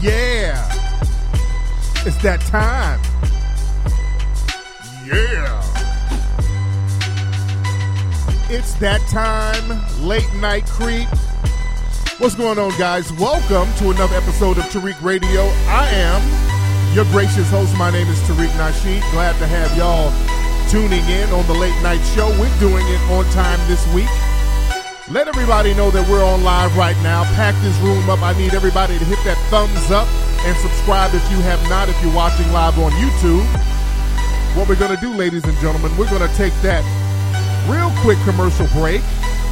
Yeah, it's that time. Yeah, it's that time. Late night creep. What's going on, guys? Welcome to another episode of Tariq Radio. I am your gracious host. My name is Tariq Nasheed. Glad to have y'all tuning in on the late night show. We're doing it on time this week. Let everybody know that we're on live right now. Pack this room up. I need everybody to hit that thumbs up and subscribe if you have not, if you're watching live on YouTube. What we're going to do, ladies and gentlemen, we're going to take that real quick commercial break.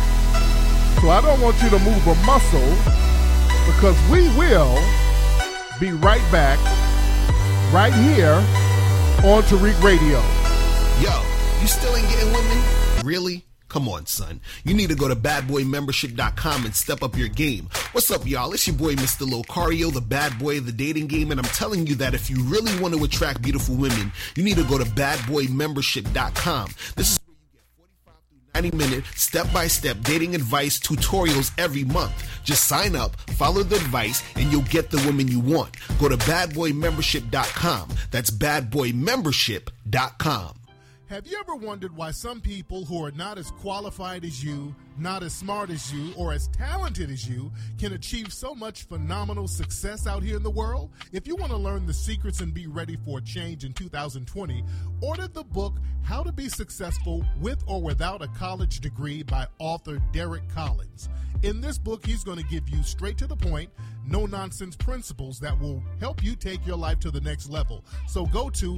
So I don't want you to move a muscle because we will be right back right here on Tariq Radio. Yo, you still ain't getting women? Really? Come on, son. You need to go to badboymembership.com and step up your game. What's up, y'all? It's your boy, Mr. Locario, the bad boy of the dating game, and I'm telling you that if you really want to attract beautiful women, you need to go to badboymembership.com. This is where you get 45 through 90-minute step-by-step dating advice tutorials every month. Just sign up, follow the advice, and you'll get the women you want. Go to badboymembership.com. That's badboymembership.com. Have you ever wondered why some people who are not as qualified as you, not as smart as you, or as talented as you can achieve so much phenomenal success out here in the world? If you want to learn the secrets and be ready for a change in 2020, order the book How to Be Successful with or Without a College Degree by author Derek Collins. In this book, he's going to give you straight to the point, no-nonsense principles that will help you take your life to the next level. So go to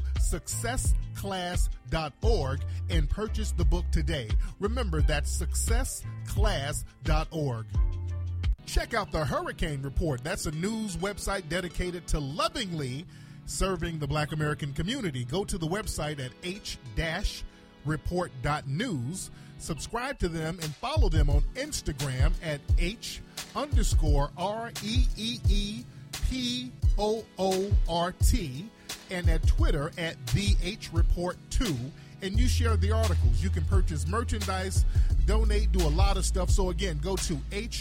successclass.org and purchase the book today. Remember, that's successclass.org. Check out the Hurricane Report. That's a news website dedicated to lovingly serving the Black American community. Go to the website at h-report.news. Subscribe to them and follow them on Instagram at h_REEEPOORT and at Twitter at TheHReport2. And you share the articles. You can purchase merchandise, donate, do a lot of stuff. So again, go to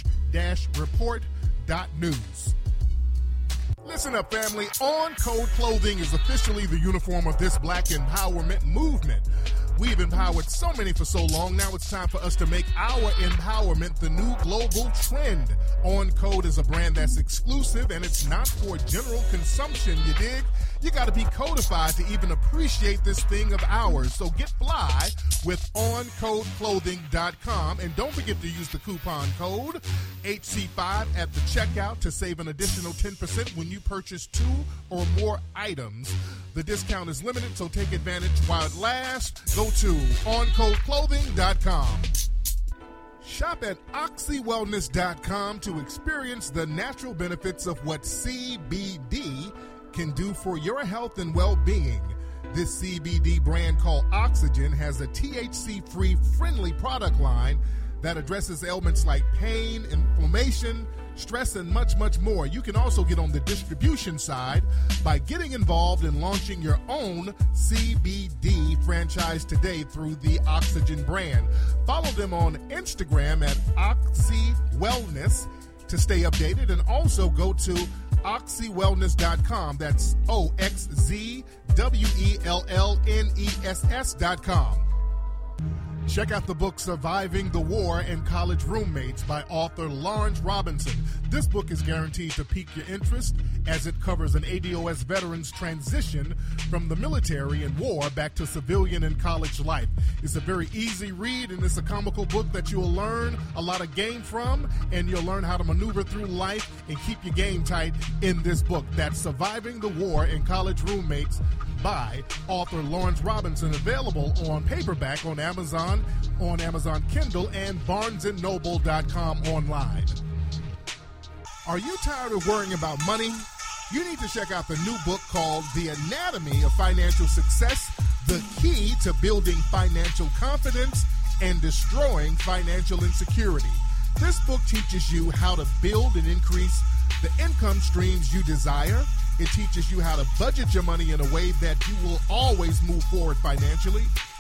h-report.news. Listen up, family. On Code Clothing is officially the uniform of this Black empowerment movement. We've empowered so many for so long. Now it's time for us to make our empowerment the new global trend. On Code is a brand that's exclusive and it's not for general consumption, you dig? You got to be codified to even appreciate this thing of ours. So get fly with OnCodeClothing.com. And don't forget to use the coupon code HC5 at the checkout to save an additional 10% when you purchase 2 or more items. The discount is limited, so take advantage while it lasts. Go to OnCodeClothing.com. Shop at OxyWellness.com to experience the natural benefits of what CBD can do for your health and well-being. This CBD brand called Oxygen has a THC-free friendly product line that addresses ailments like pain, inflammation, stress, and much, much more. You can also get on the distribution side by getting involved in launching your own CBD franchise today through the Oxygen brand. Follow them on Instagram at OxyWellness to stay updated, and also go to OxyWellness.com. That's OxyWellness.com. Check out the book Surviving the War and College Roommates by author Lawrence Robinson. This book is guaranteed to pique your interest as it covers an ADOS veteran's transition from the military and war back to civilian and college life. It's a very easy read, and it's a comical book that you'll learn a lot of game from, and you'll learn how to maneuver through life and keep your game tight in this book. That's Surviving the War and College Roommates by author Lawrence Robinson, available on paperback on Amazon Kindle, and BarnesandNoble.com online. Are you tired of worrying about money? You need to check out the new book called The Anatomy of Financial Success, the key to building financial confidence and destroying financial insecurity. This book teaches you how to build and increase the income streams you desire. It teaches you how to budget your money in a way that you will always move forward financially.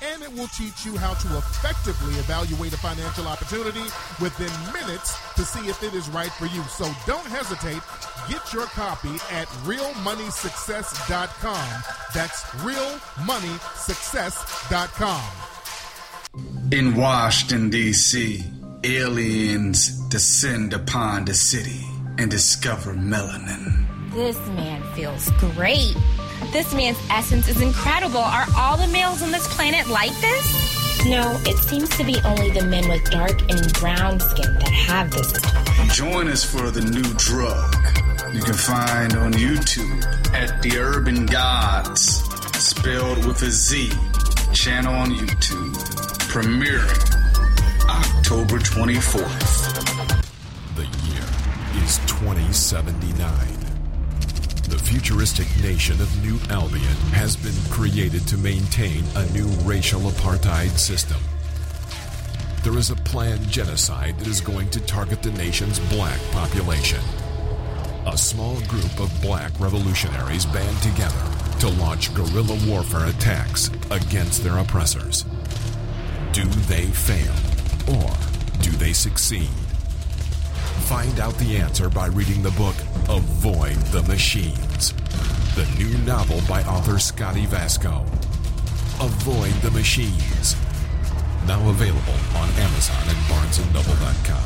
and it will teach you how to effectively evaluate a financial opportunity within minutes to see if it is right for you. So don't hesitate. Get your copy at realmoneysuccess.com. That's realmoneysuccess.com. In Washington, D.C., aliens descend upon the city and discover melanin. This man feels great. This man's essence is incredible. Are all the males on this planet like this? No, it seems to be only the men with dark and brown skin that have this. Join us for the new drug you can find on YouTube at The Urban Gods, spelled with a Z, channel on YouTube, premiering October 24th. The year is 2079. The futuristic nation of New Albion has been created to maintain a new racial apartheid system. There is a planned genocide that is going to target the nation's black population. A small group of black revolutionaries band together to launch guerrilla warfare attacks against their oppressors. Do they fail, or do they succeed? Find out the answer by reading the book Avoid the Machines, the new novel by author Scotty Vasco. Avoid the Machines. Now available on Amazon and BarnesandNoble.com.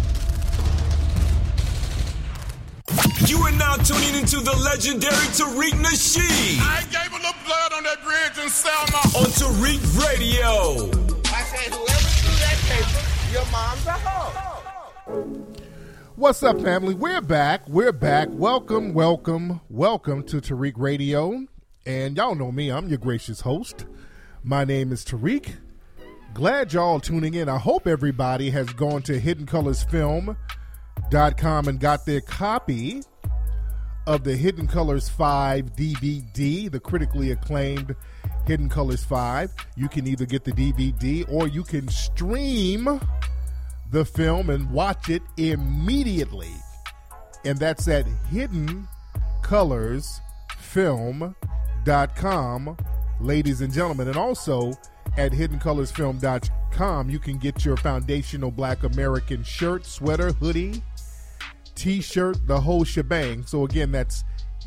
You are now tuning into the legendary Tariq Nasheed. I gave a little blood on that bridge in Selma. On Tariq Radio. I said, whoever threw that paper, your mom's a hoe. What's up, family? We're back. Welcome to Tariq Radio. And y'all know me. I'm your gracious host. My name is Tariq. Glad y'all tuning in. I hope everybody has gone to HiddenColorsFilm.com and got their copy of the Hidden Colors 5 DVD, the critically acclaimed Hidden Colors 5. You can either get the DVD or you can stream the film and watch it immediately. And that's at HiddenColorsFilm.com, ladies and gentlemen. And also at HiddenColorsFilm.com, you can get your foundational Black American shirt, sweater, hoodie, t-shirt, the whole shebang. So again, that's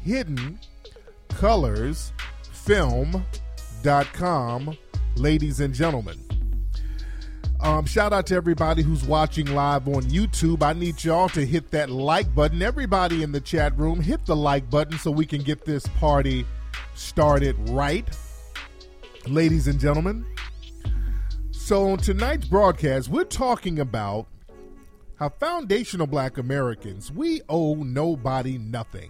HiddenColorsFilm.com, ladies and gentlemen. Shout out to everybody who's watching live on YouTube. I need y'all to hit that like button. Everybody in the chat room, hit the like button so we can get this party started right, ladies and gentlemen. So on tonight's broadcast, we're talking about how foundational Black Americans, we owe nobody nothing.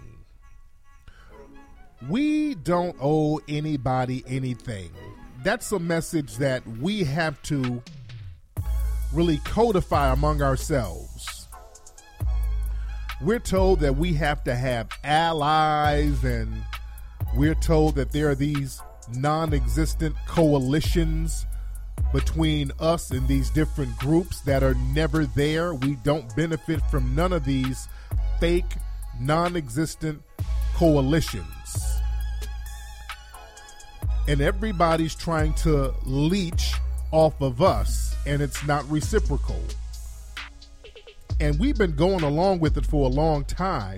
We don't owe anybody anything. That's a message that we have to really codify among ourselves. We're told that we have to have allies, and we're told that there are these non-existent coalitions between us and these different groups that are never there. We don't benefit from none of these fake, non-existent coalitions. And everybody's trying to leech off of us, and it's not reciprocal. And we've been going along with it for a long time,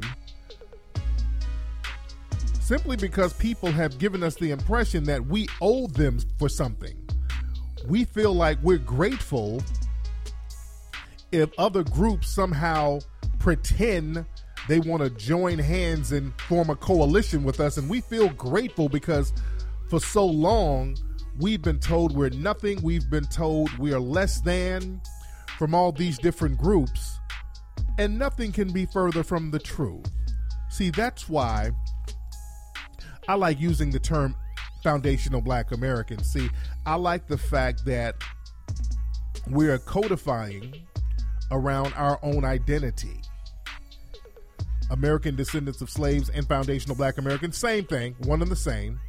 simply because people have given us the impression that we owe them for something. We feel like we're grateful if other groups somehow pretend they want to join hands and form a coalition with us, and we feel grateful because for so long we've been told we're nothing. We've been told we are less than from all these different groups, and nothing can be further from the truth. See, that's why I like using the term foundational Black Americans. See, I like the fact that we are codifying around our own identity. American descendants of slaves and foundational Black Americans, same thing, one and the same.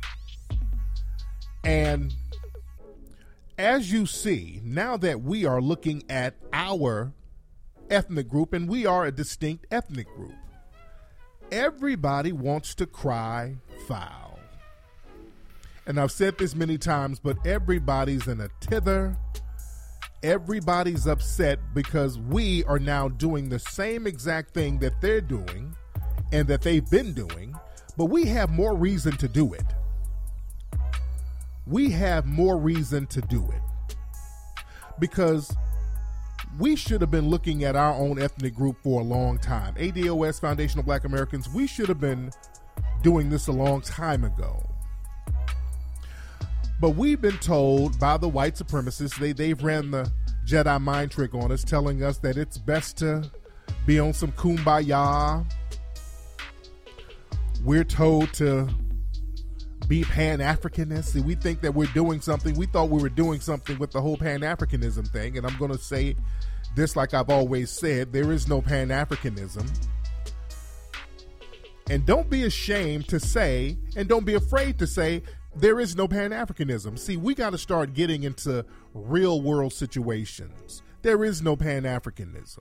And as you see, now that we are looking at our ethnic group, and we are a distinct ethnic group, everybody wants to cry foul. And I've said this many times, but everybody's in a tither. Everybody's upset because we are now doing the same exact thing that they're doing and that they've been doing, but we have more reason to do it. We have more reason to do it because we should have been looking at our own ethnic group for a long time. ADOS, Foundational Black Americans, we should have been doing this a long time ago. But we've been told by the white supremacists, they've ran the Jedi mind trick on us, telling us that it's best to be on some kumbaya. We're told to be Pan-Africanists. See, we think that we're doing something. We thought we were doing something with the whole Pan-Africanism thing. And I'm going to say this like I've always said, there is no Pan-Africanism. And don't be ashamed to say, and don't be afraid to say, there is no Pan-Africanism. See, we got to start getting into real world situations. There is no Pan-Africanism.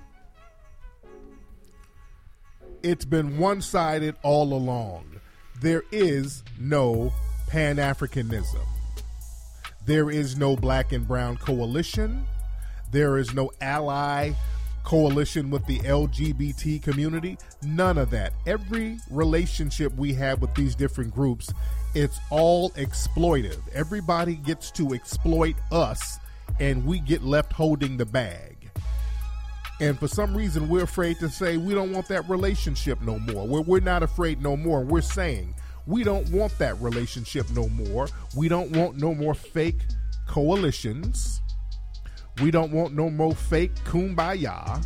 It's been one-sided all along. There is no Pan-Africanism. There is no black and brown coalition. There is no ally coalition with the LGBT community. None of that. Every relationship we have with these different groups, it's all exploitive. Everybody gets to exploit us, and we get left holding the bag. And for some reason, we're afraid to say we don't want that relationship no more. We're not afraid no more. We're saying we don't want that relationship no more. We don't want no more fake coalitions. We don't want no more fake kumbaya.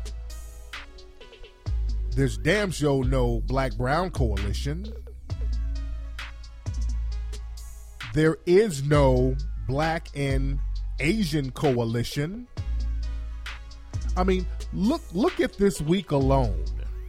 There's damn sure no black-brown coalition. There is no black and Asian coalition. I mean, look at this week alone.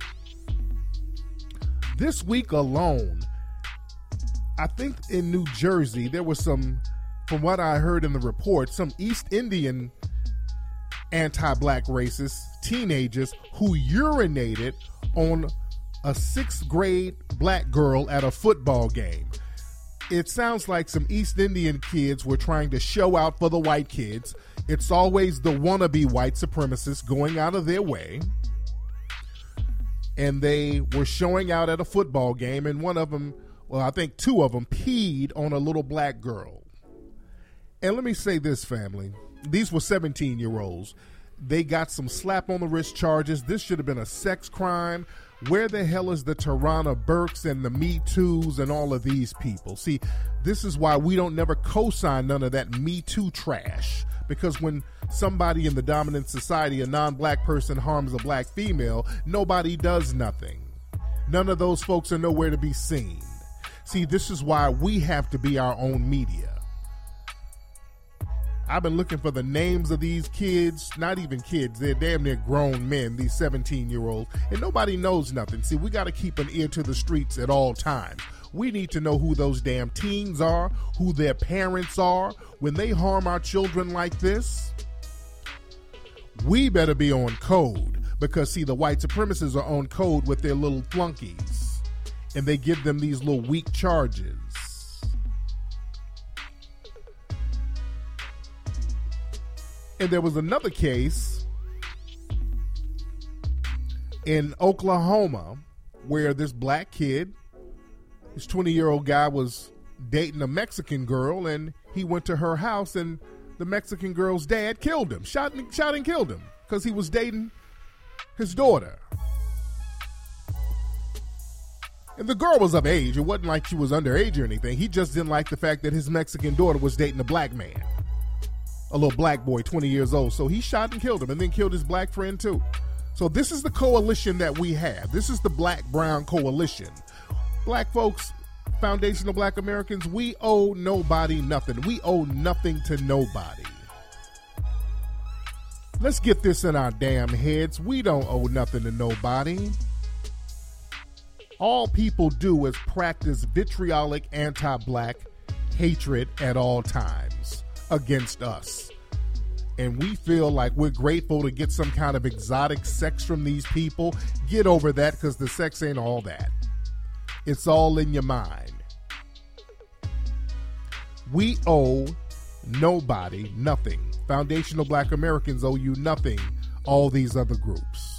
This week alone, I think in New Jersey, there was some, from what I heard in the report, some East Indian anti-black racist teenagers who urinated on a 6th grade black girl at a football game. It sounds like some East Indian kids were trying to show out for the white kids. It's always the wannabe white supremacists going out of their way. And they were showing out at a football game, and one of them, well, I think 2 of them, peed on a little black girl. And let me say this, family. These were 17-year-olds. They got some slap on the wrist charges. This should have been a sex crime. Where the hell is the Tarana Burks and the Me Too's and all of these people? See, this is why we don't never co-sign none of that Me Too trash. Because when somebody in the dominant society, a non-black person, harms a black female, nobody does nothing. None of those folks are nowhere to be seen. See, this is why we have to be our own media. I've been looking for the names of these kids, not even kids, they're damn near grown men, these 17-year-olds, and nobody knows nothing. See, we got to keep an ear to the streets at all times. We need to know who those damn teens are, who their parents are. When they harm our children like this, we better be on code, because, see, the white supremacists are on code with their little flunkies, and they give them these little weak charges. And there was another case in Oklahoma where this black kid, this 20-year-old guy, was dating a Mexican girl, and he went to her house, and the Mexican girl's dad killed him, shot and killed him, because he was dating his daughter. And the girl was of age. It wasn't like she was underage or anything. He just didn't like the fact that his Mexican daughter was dating a black man. A little black boy, 20 years old. So he shot and killed him, and then killed his black friend too. So this is the coalition that we have. This is the black-brown coalition. Black folks, Foundational Black Americans, we owe nobody nothing. We owe nothing to nobody. Let's get this in our damn heads. We don't owe nothing to nobody. All people do is practice vitriolic anti-black hatred at all times against us. And we feel like we're grateful to get some kind of exotic sex from these people. Get over that, because the sex ain't all that. It's all in your mind. We owe nobody nothing. Foundational Black Americans owe you nothing. All these other groups.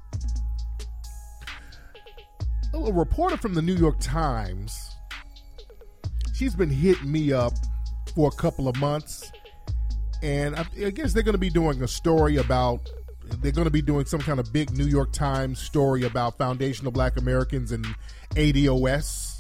A reporter from the New York Times, she's been hitting me up for a couple of months, and I guess they're going to be doing a story about, they're going to be doing some kind of big New York Times story about foundational Black Americans and ADOS.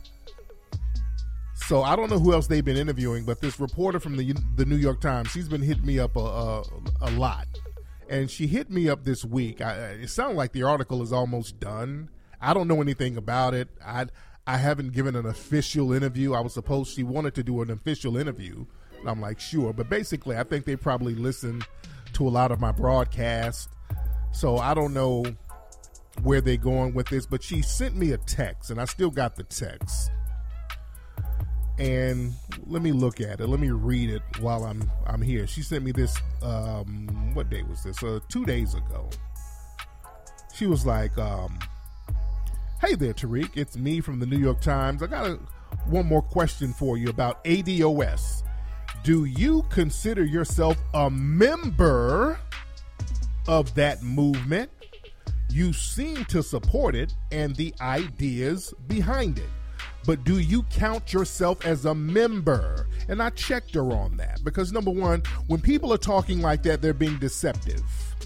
So I don't know who else they've been interviewing, but this reporter from the New York Times, she's been hitting me up a lot. And she hit me up this week. It sounded like the article is almost done. I don't know anything about it. I haven't given an official interview. She wanted to do an official interview. And I'm like, sure. But basically, I think they probably listened to a lot of my broadcast. So I don't know where they're going with this. But she sent me a text, and I still got the text. And let me look at it. Let me read it while I'm here. She sent me this, what day was this? 2 days ago. She was like, hey there, Tariq. It's me from the New York Times. I got one more question for you about ADOS. Do you consider yourself a member of that movement? You seem to support it and the ideas behind it. But do you count yourself as a member? And I checked her on that because, number one, when people are talking like that, they're being deceptive.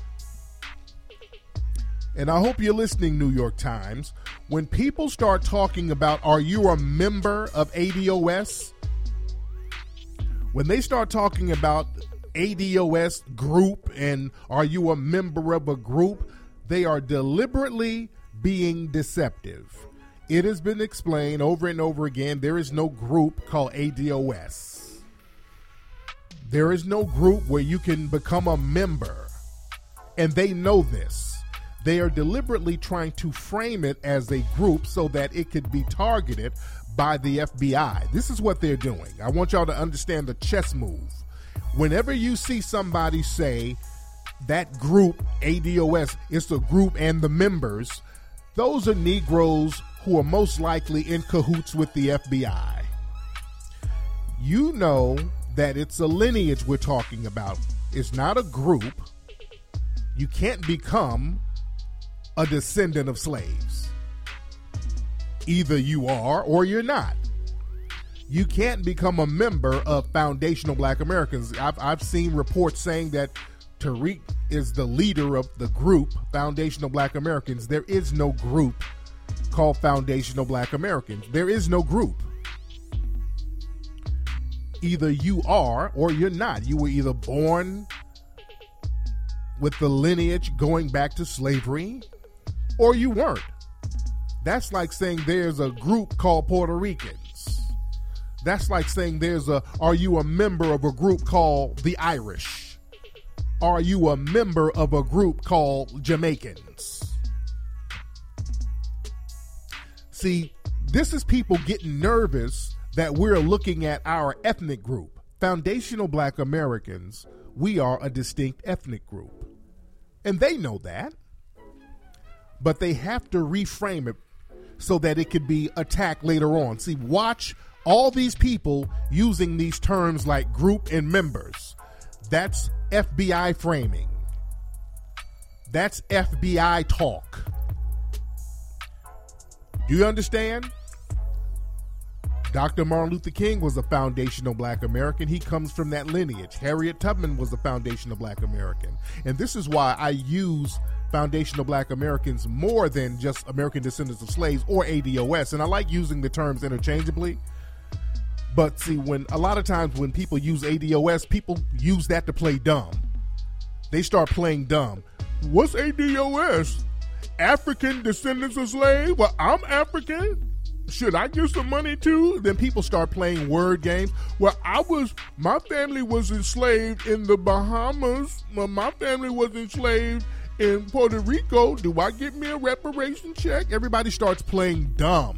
And I hope you're listening, New York Times. When people start talking about, are you a member of ADOS? When they start talking about ADOS group and are you a member of a group, they are deliberately being deceptive. It has been explained over and over again, there is no group called ADOS. There is no group where you can become a member. And they know this. They are deliberately trying to frame it as a group so that it could be targeted by the FBI. This is what they're doing. I want y'all to understand the chess move. Whenever you see somebody say that group, ADOS, is the group and the members, those are Negroes who are most likely in cahoots with the FBI. You know that it's a lineage we're talking about. It's not a group. You can't become a descendant of slaves. Either you are or you're not. You can't become a member of Foundational Black Americans. I've seen reports saying that Tariq is the leader of the group Foundational Black Americans. There is no group called Foundational Black Americans. There is no group. Either you are or you're not. You were either born with the lineage going back to slavery or you weren't. That's like saying there's a group called Puerto Ricans. That's like saying are you a member of a group called the Irish? Are you a member of a group called Jamaicans? See, this is people getting nervous that we're looking at our ethnic group. Foundational Black Americans, we are a distinct ethnic group. And they know that. But they have to reframe it so that it could be attacked later on. See, watch all these people using these terms like group and members. That's FBI framing. That's FBI talk. Do you understand? Dr. Martin Luther King was a foundational Black American. He comes from that lineage. Harriet Tubman was a foundational Black American. And this is why I use foundational Black Americans more than just American descendants of slaves or ADOS. And I like using the terms interchangeably. But see, a lot of times when people use ADOS, people use that to play dumb. They start playing dumb. What's ADOS? African descendants of slaves? Well, I'm African. Should I give some money too? Then people start playing word games. Well, my family was enslaved in the Bahamas. Well, my family was enslaved in Puerto Rico. Do I get me a reparation check? Everybody starts playing dumb.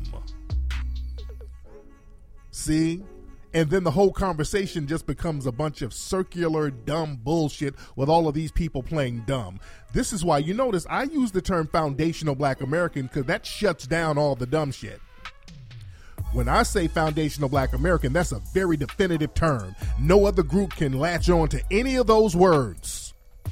See? And then the whole conversation just becomes a bunch of circular, dumb bullshit with all of these people playing dumb. This is why you notice I use the term foundational Black American because that shuts down all the dumb shit. When I say foundational Black American, that's a very definitive term. No other group can latch on to any of those words.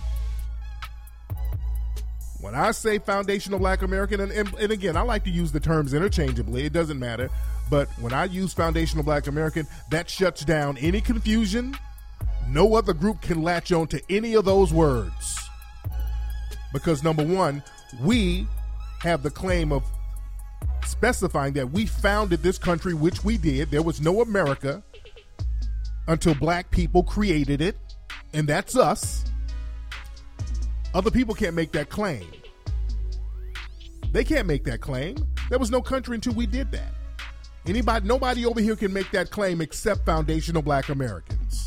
When I say foundational Black American, and again, I like to use the terms interchangeably, it doesn't matter, but when I use foundational Black American, that shuts down any confusion. No other group can latch on to any of those words. Because number one, we have the claim of specifying that we founded this country, which we did. There was no America until Black people created it, and that's us. Other people can't make that claim. They can't make that claim. There was no country until we did that. Nobody over here can make that claim except foundational Black Americans.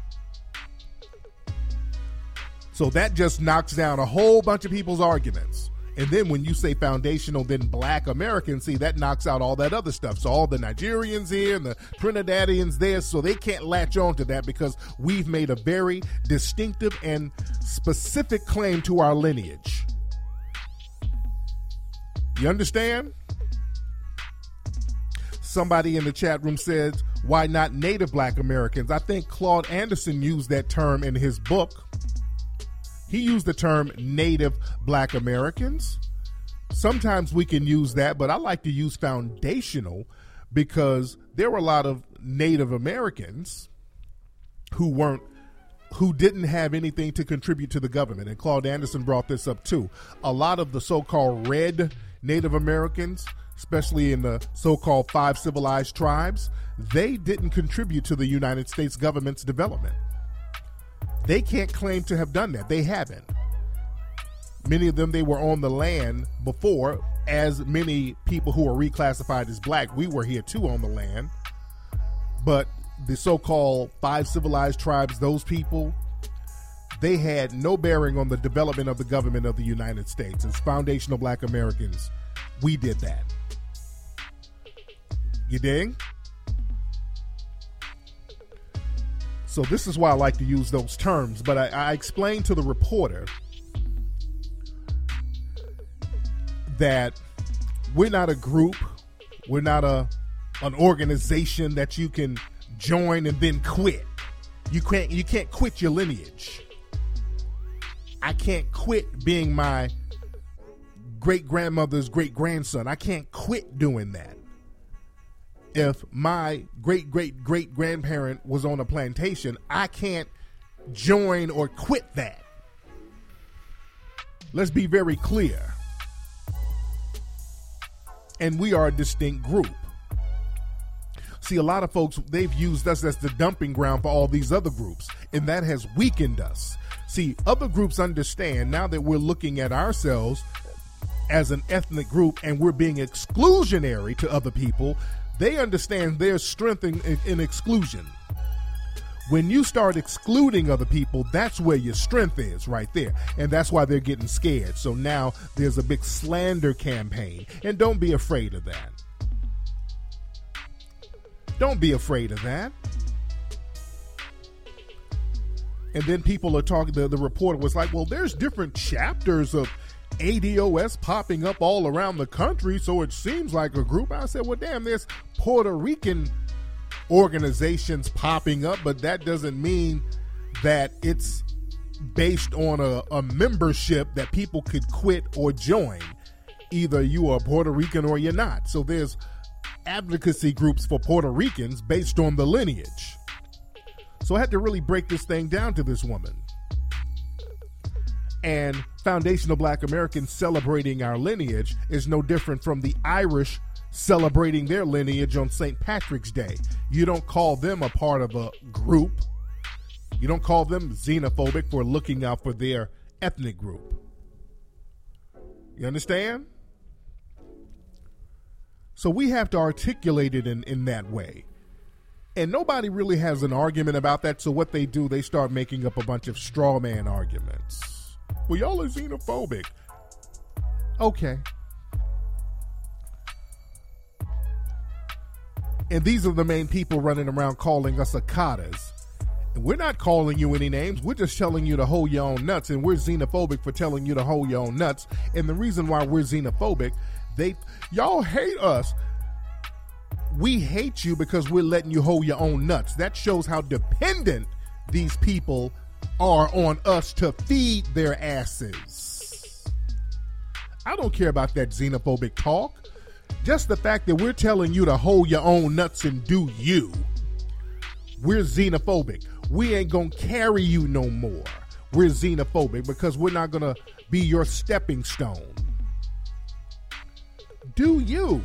So that just knocks down a whole bunch of people's arguments. And then when you say foundational, then Black Americans, see, that knocks out all that other stuff. So all the Nigerians here and the Trinidadians there, so they can't latch on to that because we've made a very distinctive and specific claim to our lineage. You understand? Somebody in the chat room said, why not Native Black Americans? I think Claude Anderson used that term in his book. He used the term Native Black Americans. Sometimes we can use that, but I like to use foundational because there were a lot of Native Americans who didn't have anything to contribute to the government. And Claude Anderson brought this up too. A lot of the so-called red Native Americans, especially in the so-called 5 civilized tribes, they didn't contribute to the United States government's development. They can't claim to have done that. They haven't. Many of them, they were on the land before, as many people who are reclassified as Black. We were here too on the land. But the so-called 5 civilized tribes, those people, they had no bearing on the development of the government of the United States. As foundational Black Americans, we did that. You dig? So this is why I like to use those terms. But I explained to the reporter that we're not a group. We're not an organization that you can join and then quit. You can't quit your lineage. I can't quit being my great-grandmother's great-grandson. I can't quit doing that. If my great-great-great-grandparent was on a plantation, I can't join or quit that. Let's be very clear. And we are a distinct group. See, a lot of folks, they've used us as the dumping ground for all these other groups, and that has weakened us. See, other groups understand now that we're looking at ourselves as an ethnic group and we're being exclusionary to other people. They understand their strength in exclusion. When you start excluding other people, that's where your strength is, right there. And that's why they're getting scared. So now there's a big slander campaign. And don't be afraid of that. Don't be afraid of that. And then people are talking, the reporter was like, well, there's different chapters of ADOS popping up all around the country, so it seems like a group. I said, well, damn, there's Puerto Rican organizations popping up, but that doesn't mean that it's based on a membership that people could quit or join. Either you are Puerto Rican or you're not. So there's advocacy groups for Puerto Ricans based on the lineage. So I had to really break this thing down to this woman. And foundational Black Americans celebrating our lineage is no different from the Irish celebrating their lineage on St. Patrick's Day. You don't call them a part of a group. You don't call them xenophobic for looking out for their ethnic group. You understand? So we have to articulate it in that way. And nobody really has an argument about that. So what they do, they start making up a bunch of straw man arguments. Well, y'all are xenophobic. Okay. And these are the main people running around calling us Akatas. And we're not calling you any names. We're just telling you to hold your own nuts. And we're xenophobic for telling you to hold your own nuts. And the reason why we're xenophobic, y'all hate us. we hate you because we're letting you hold your own nuts. That shows how dependent these people are on us to feed their asses. I don't care about that xenophobic talk. Just the fact that we're telling you to hold your own nuts and do you. We're xenophobic. We ain't gonna carry you no more. We're xenophobic because we're not gonna be your stepping stone. Do you?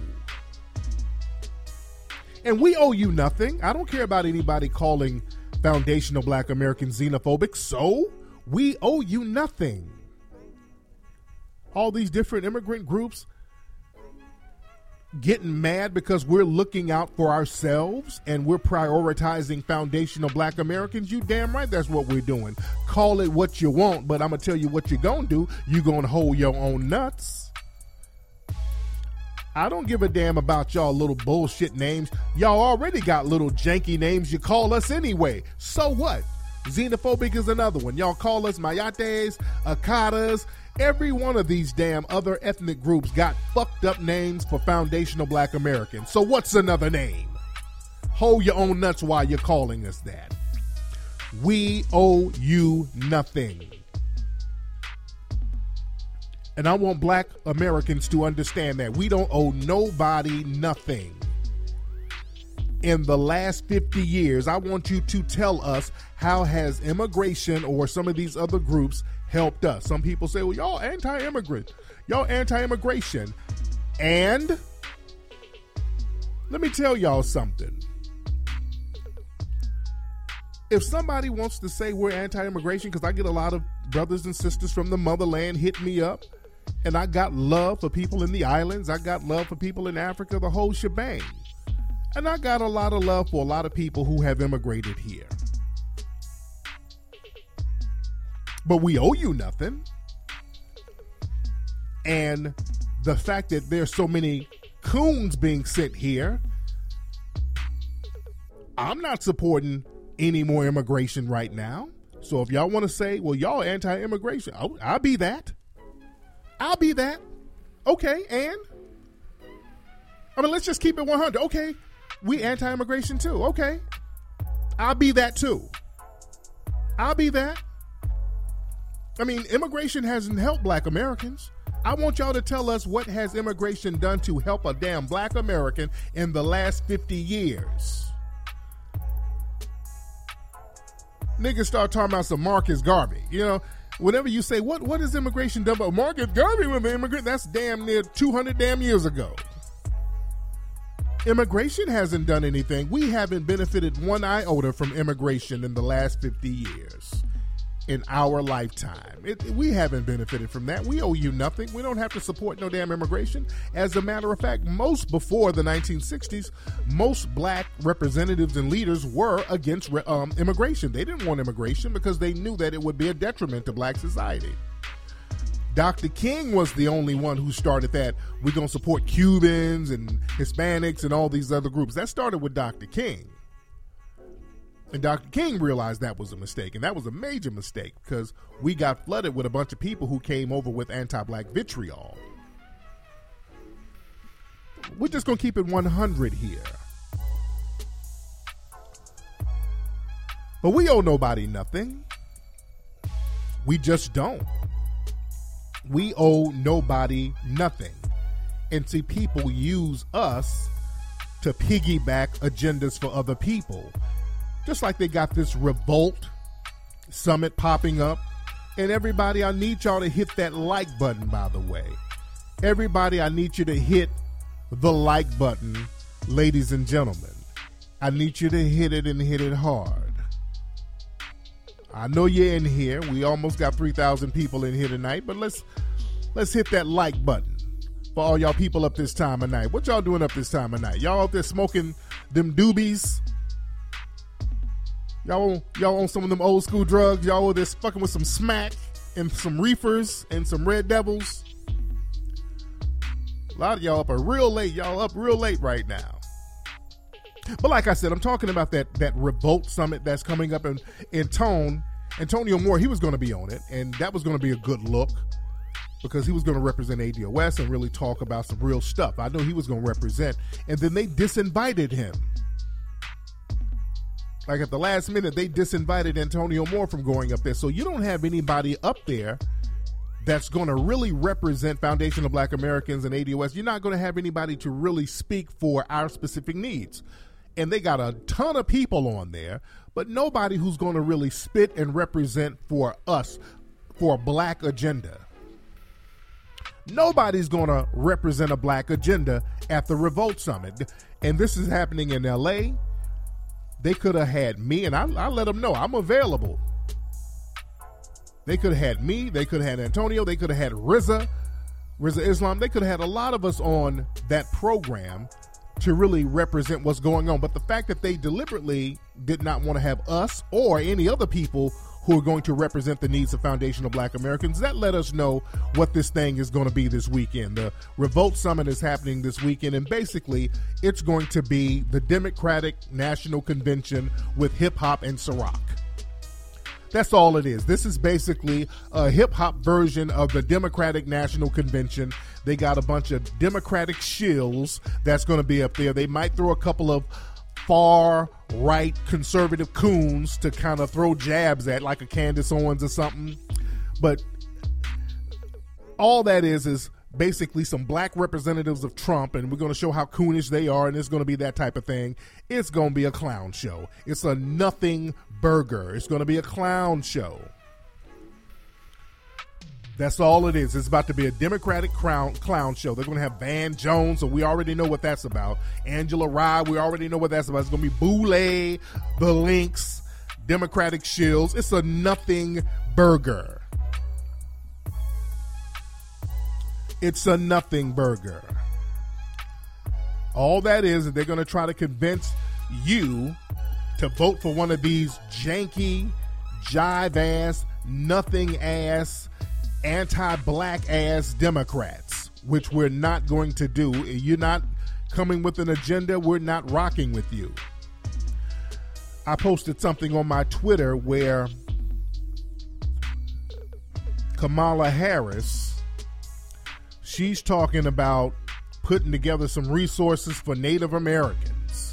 And we owe you nothing. I don't care about anybody calling foundational Black Americans xenophobic. So we owe you nothing. All these different immigrant groups getting mad because we're looking out for ourselves and we're prioritizing foundational Black Americans. You damn right that's what we're doing. Call it what you want, but I'm going to tell you what you're going to do. You're going to hold your own nuts. I don't give a damn about y'all little bullshit names. Y'all already got little janky names you call us anyway. So what? Xenophobic is another one. Y'all call us Mayates, Akatas. Every one of these damn other ethnic groups got fucked up names for foundational Black Americans. So what's another name? Hold your own nuts while you're calling us that. We owe you nothing. And I want Black Americans to understand that. We don't owe nobody nothing. In the last 50 years, I want you to tell us, how has immigration or some of these other groups helped us? Some people say, well, y'all anti-immigrant, y'all anti-immigration. And let me tell y'all something. If somebody wants to say we're anti-immigration, because I get a lot of brothers and sisters from the motherland hit me up, and I got love for people in the islands, I got love for people in Africa, the whole shebang. And I got a lot of love for a lot of people who have immigrated here. But we owe you nothing. And the fact that there's so many coons being sent here, I'm not supporting any more immigration right now. So if y'all want to say, well, y'all anti-immigration, I'll be that. I'll be that. Okay, and? I mean, let's just keep it 100. Okay, we anti-immigration too. Okay, I'll be that too. I'll be that. I mean, immigration hasn't helped Black Americans. I want y'all to tell us, what has immigration done to help a damn Black American in the last 50 years? Niggas start talking about some Marcus Garvey. You know, whenever you say, what has immigration done? But Marcus Garvey was an immigrant. That's damn near 200 damn years ago. Immigration hasn't done anything. We haven't benefited one iota from immigration in the last 50 years. In our lifetime. We haven't benefited from that. We owe you nothing. We don't have to support no damn immigration. As a matter of fact, before the 1960s, most Black representatives and leaders were against immigration. They didn't want immigration because they knew that it would be a detriment to Black society. Dr. King was the only one who started that. We're going to support Cubans and Hispanics and all these other groups. That started with Dr. King. And Dr. King realized that was a mistake, and that was a major mistake because we got flooded with a bunch of people who came over with anti-Black vitriol. We're just going to keep it 100 here. But we owe nobody nothing. We just don't. We owe nobody nothing. And see, people use us to piggyback agendas for other people. Just like they got this Revolt summit popping up. And everybody, I need y'all to hit that like button, by the way. Everybody, I need you to hit the like button, ladies and gentlemen. I need you to hit it and hit it hard. I know you're in here. We almost got 3,000 people in here tonight, but let's hit that like button for all y'all people up this time of night. What y'all doing up this time of night? Y'all out there smoking them doobies? Y'all on some of them old school drugs? Y'all over there fucking with some smack and some reefers and some Red Devils? A lot of y'all up real late. Y'all up real late right now. But like I said, I'm talking about that Revolt summit that's coming up in Tone. Antonio Moore, he was going to be on it, and that was going to be a good look. because he was going to represent ADOS and really talk about some real stuff. I know he was going to represent, and then they disinvited him. Like at the last minute, they disinvited Antonio Moore from going up there. So you don't have anybody up there that's going to really represent Foundation of Black Americans and ADOS. You're not going to have anybody to really speak for our specific needs. And they got a ton of people on there, but nobody who's going to really spit and represent for us, for a black agenda. Nobody's going to represent a black agenda at the Revolt Summit. And this is happening in LA. They could have had me, and I let them know I'm available. They could have had me. They could have had Antonio. They could have had Rizza Islam. They could have had a lot of us on that program to really represent what's going on. But the fact that they deliberately did not want to have us or any other people who are going to represent the needs of Foundation of Black Americans, that let us know what this thing is going to be this weekend. The Revolt Summit is happening this weekend, and basically it's going to be the Democratic National Convention with hip-hop and Ciroc. That's all it is. This is basically a hip-hop version of the Democratic National Convention. They got a bunch of Democratic shills that's going to be up there. They might throw a couple of far-right conservative coons to kind of throw jabs at, like a Candace Owens or something. But all that is basically some black representatives of Trump, and we're going to show how coonish they are, and it's going to be that type of thing. It's going to be a clown show. It's a nothing burger. It's going to be a clown show. That's all it is. It's about to be a Democratic clown show. They're going to have Van Jones, so we already know what that's about. Angela Rye, we already know what that's about. It's going to be Boule, the Lynx, Democratic shills. It's a nothing burger. It's a nothing burger. All that is they're going to try to convince you to vote for one of these janky, jive-ass, nothing-ass, anti-black-ass Democrats, which we're not going to do. You're not coming with an agenda. We're not rocking with you. I posted something on my Twitter where Kamala Harris, she's talking about putting together some resources for Native Americans.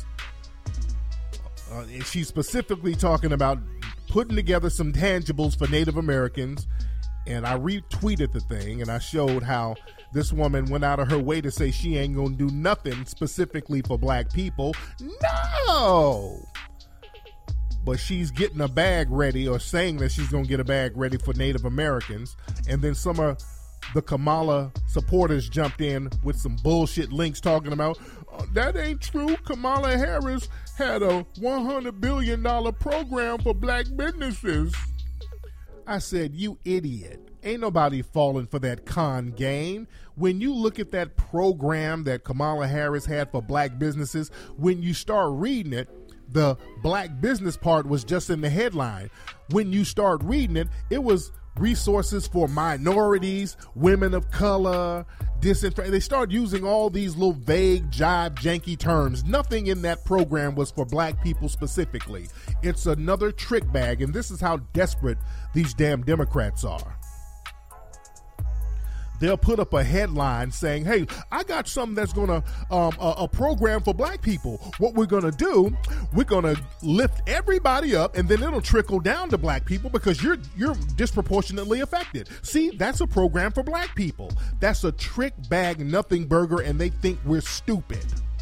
She's specifically talking about putting together some tangibles for Native Americans. And I retweeted the thing, and I showed how this woman went out of her way to say she ain't going to do nothing specifically for black people. No! But she's getting a bag ready, or saying that she's going to get a bag ready for Native Americans. And then some of the Kamala supporters jumped in with some bullshit links talking about, that ain't true. Kamala Harris had a $100 billion program for black businesses. I said, you idiot. Ain't nobody falling for that con game. When you look at that program that Kamala Harris had for black businesses, when you start reading it, the black business part was just in the headline. When you start reading it, it was resources for minorities, women of color, they start using all these little vague, jive, janky terms. Nothing in that program was for black people specifically. It's another trick bag, and this is how desperate these damn Democrats are. They'll put up a headline saying, hey, I got something that's going to, a program for black people. What we're going to do, we're going to lift everybody up, and then it'll trickle down to black people because you're disproportionately affected. See, that's a program for black people. That's a trick bag, nothing burger, and they think we're stupid.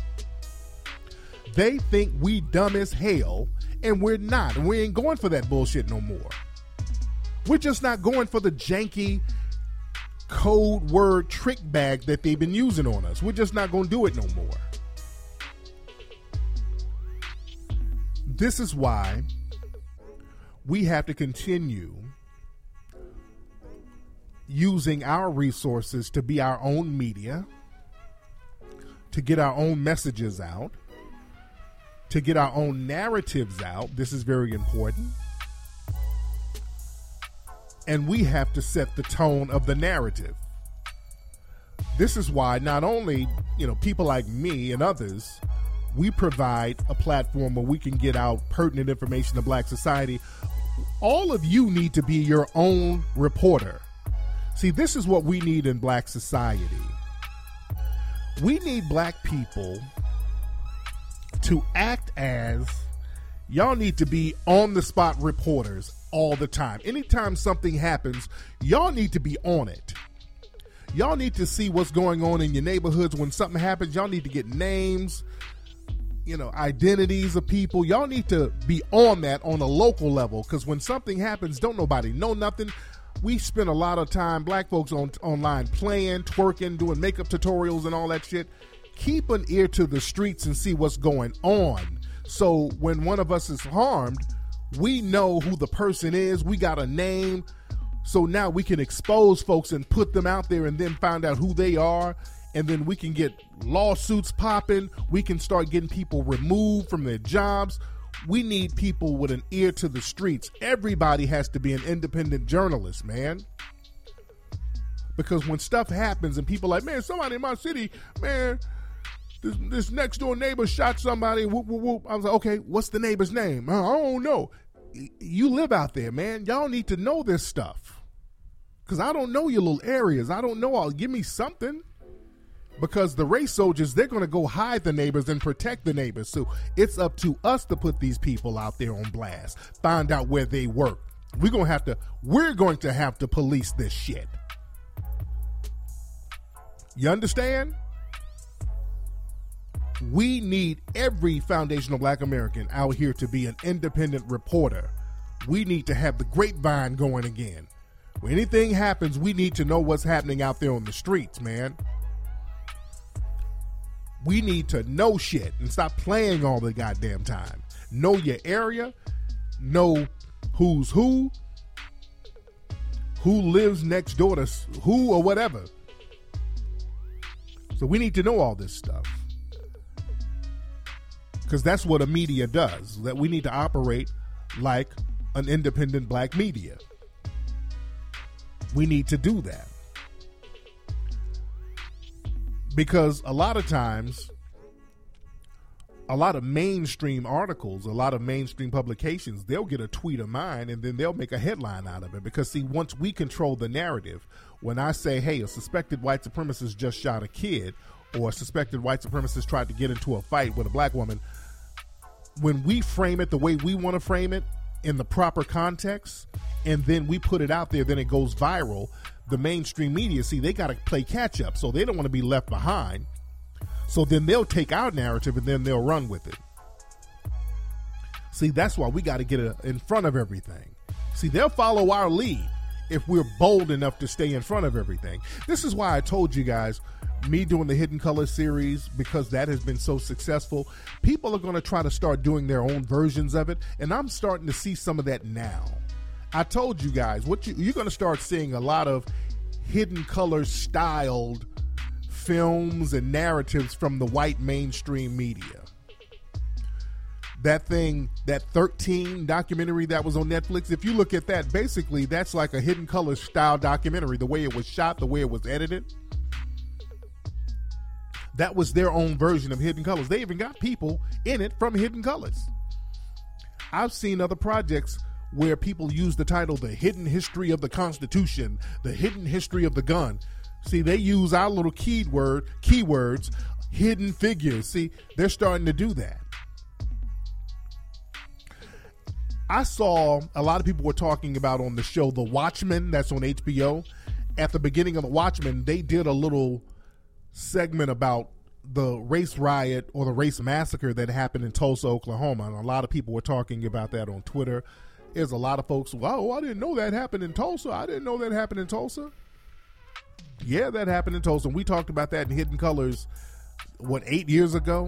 They think we dumb as hell, and we're not. And we ain't going for that bullshit no more. We're just not going for the janky code word trick bag that they've been using on us. We're just not going to do it no more. This is why we have to continue using our resources to be our own media, to get our own messages out, to get our own narratives out. This is very important. And we have to set the tone of the narrative. This is why not only, people like me and others, we provide a platform where we can get out pertinent information to black society. All of you need to be your own reporter. See, this is what we need in black society. We need black people to act as, y'all need to be on the spot reporters all the time. Anytime something happens, y'all need to be on it. Y'all need to see what's going on in your neighborhoods. When something happens, y'all need to get names, identities of people. Y'all need to be on that on a local level, because when something happens, don't nobody know nothing. We spend a lot of time, black folks, online playing, twerking, doing makeup tutorials and all that shit. Keep an ear to the streets and see what's going on. So when one of us is harmed, we know who the person is. We got a name. So now we can expose folks and put them out there and then find out who they are. And then we can get lawsuits popping. We can start getting people removed from their jobs. We need people with an ear to the streets. Everybody has to be an independent journalist, man. Because when stuff happens and people are like, man, somebody in my city, man, this next door neighbor shot somebody, whoop, whoop, whoop. I was like, okay, what's the neighbor's name? I don't know. You live out there, man. Y'all need to know this stuff. Because I don't know your little areas. I don't know. Give me something. Because the race soldiers, they're going to go hide the neighbors and protect the neighbors. So it's up to us to put these people out there on blast. Find out where they work. We're going to have to police this shit. You understand? We need every foundational black American out here to be an independent reporter. We need to have the grapevine going again. When anything happens, we need to know what's happening out there on the streets, man. We need to know shit and stop playing all the goddamn time. Know your area. Know who's who lives next door to who or whatever. So we need to know all this stuff. Because that's what a media does. That we need to operate like an independent black media. We need to do that. Because a lot of times, a lot of mainstream articles, a lot of mainstream publications, they'll get a tweet of mine and then they'll make a headline out of it. Because, see, once we control the narrative, when I say, hey, a suspected white supremacist just shot a kid, or a suspected white supremacist tried to get into a fight with a black woman, when we frame it the way we want to frame it in the proper context, and then we put it out there, then it goes viral. The mainstream media, see, they got to play catch up, so they don't want to be left behind. So then they'll take our narrative and then they'll run with it. See, that's why we got to get in front of everything. See, they'll follow our lead if we're bold enough to stay in front of everything. This is why I told you guys, me doing the Hidden Colors series, because that has been so successful, people are going to try to start doing their own versions of it, and I'm starting to see some of that now. I told you guys, you're going to start seeing a lot of Hidden Colors styled films and narratives from the white mainstream media. That 13 documentary that was on Netflix, if you look at that, basically that's like a Hidden Colors style documentary. The way it was shot, the way it was edited, that was their own version of Hidden Colors. They even got people in it from Hidden Colors. I've seen other projects where people use the title, The Hidden History of the Constitution, The Hidden History of the Gun. See, they use our little keywords, hidden figures. See, they're starting to do that. I saw a lot of people were talking about on the show The Watchmen, that's on HBO. At the beginning of The Watchmen, they did a little segment about the race riot or the race massacre that happened in Tulsa, Oklahoma. And a lot of people were talking about that on Twitter. There's a lot of folks, wow, I didn't know that happened in Tulsa. I didn't know that happened in Tulsa. Yeah, that happened in Tulsa. We talked about that in Hidden Colors, 8 years ago?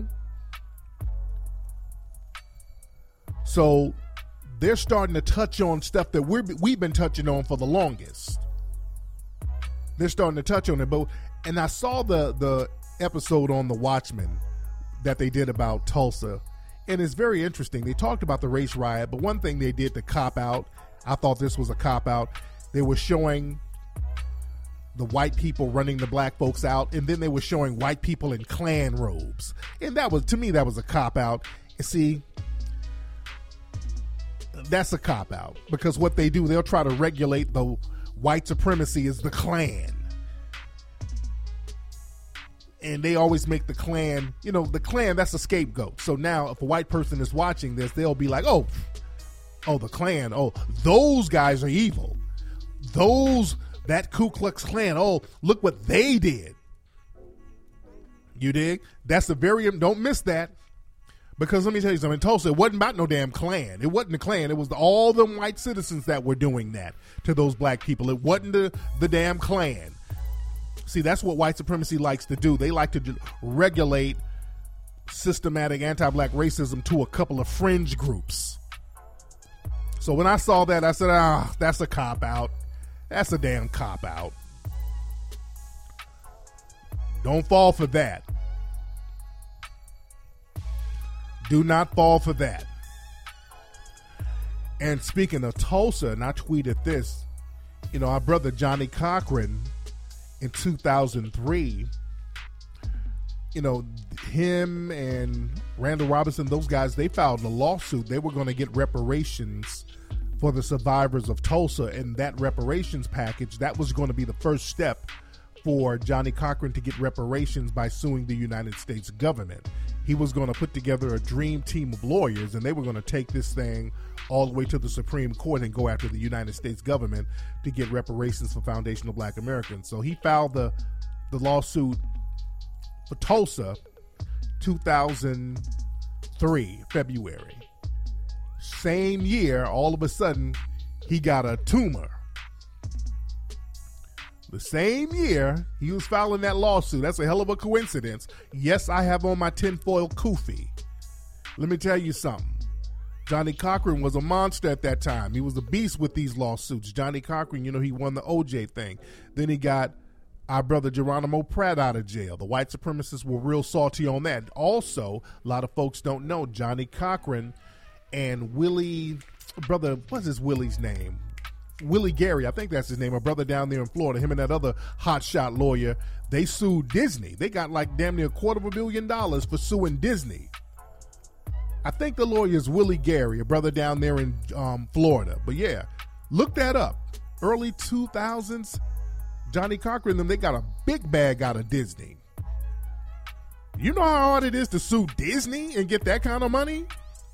So they're starting to touch on stuff that we've been touching on for the longest. They're starting to touch on it. And I saw the episode on The Watchmen that they did about Tulsa, and it's very interesting. They talked about the race riot, but one thing they did to cop out, I thought this was a cop out, they were showing the white people running the black folks out, and then they were showing white people in Klan robes. And that was, to me, that was a cop out. See, that's a cop out, because what they do, they'll try to regulate the white supremacy is the Klan. And they always make the Klan, the Klan, that's a scapegoat. So now if a white person is watching this, they'll be like, oh, the Klan, those guys are evil. That Ku Klux Klan, look what they did. You dig? That's don't miss that. Because let me tell you something, in Tulsa, it wasn't about no damn Klan. It wasn't the Klan. It was all them white citizens that were doing that to those black people. It wasn't the damn Klan. See, that's what white supremacy likes to do. They like to regulate systematic anti-black racism to a couple of fringe groups. So when I saw that, I said, that's a cop-out. That's a damn cop-out. Don't fall for that. Do not fall for that. And speaking of Tulsa, and I tweeted this, our brother Johnny Cochran in 2003, him and Randall Robinson, those guys, they filed a lawsuit. They were going to get reparations for the survivors of Tulsa, and that reparations package, that was going to be the first step for Johnny Cochran to get reparations by suing the United States government. He was going to put together a dream team of lawyers, and they were going to take this thing all the way to the Supreme Court and go after the United States government to get reparations for foundational black Americans. So he filed the lawsuit for Tulsa, 2003, February. Same year, all of a sudden, he got a tumor. The same year he was filing that lawsuit. That's a hell of a coincidence. Yes, I have on my tinfoil kufi. Let me tell you something. Johnny Cochran was a monster at that time. He was a beast with these lawsuits. Johnny Cochran, he won the OJ thing. Then he got our brother Geronimo Pratt out of jail. The white supremacists were real salty on that. Also, a lot of folks don't know, Johnny Cochran and Willie's name? Willie Gary, I think that's his name, a brother down there in Florida, him and that other hotshot lawyer, they sued Disney. They got like damn near $250 million for suing Disney. I think the lawyer is Willie Gary, a brother down there in Florida. But yeah, look that up. Early 2000s, Johnny Cochran and them, they got a big bag out of Disney. You know how hard it is to sue Disney and get that kind of money?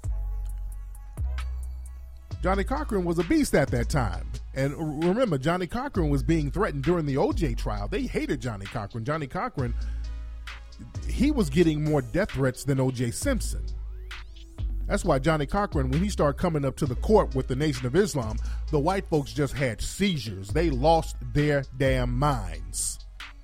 Johnny Cochran was a beast at that time. And remember, Johnny Cochran was being threatened during the OJ trial. They hated Johnny Cochran. Johnny Cochran, he was getting more death threats than OJ Simpson. That's why Johnny Cochran, when he started coming up to the court with the Nation of Islam, the white folks just had seizures. They lost their damn minds.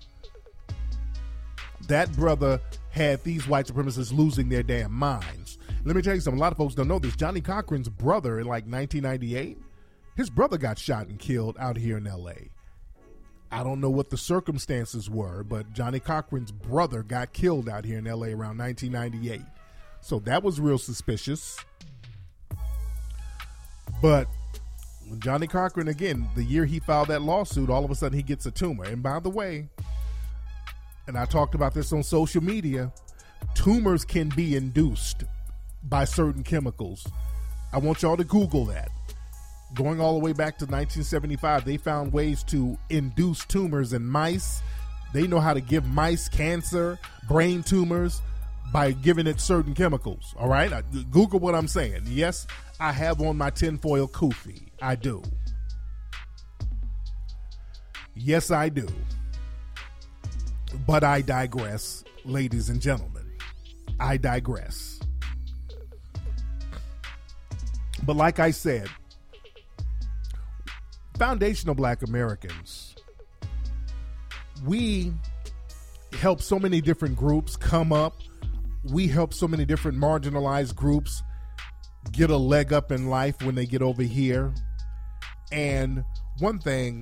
That brother had these white supremacists losing their damn minds. Let me tell you something. A lot of folks don't know this. Johnny Cochran's brother in like 1998, his brother got shot and killed out here in L.A. I don't know what the circumstances were, but Johnny Cochran's brother got killed out here in L.A. around 1998. So that was real suspicious. But when Johnny Cochran, again, the year he filed that lawsuit, all of a sudden he gets a tumor. And by the way, and I talked about this on social media, tumors can be induced by certain chemicals. I want y'all to Google that. Going all the way back to 1975, they found ways to induce tumors in mice. They know how to give mice cancer, brain tumors, by giving it certain chemicals. All right? Google what I'm saying. Yes, I have on my tinfoil kufi. I do. Yes, I do. But I digress, ladies and gentlemen. I digress. But like I said, foundational black Americans, we help so many different groups come up. We help so many different marginalized groups get a leg up in life when they get over here. And one thing,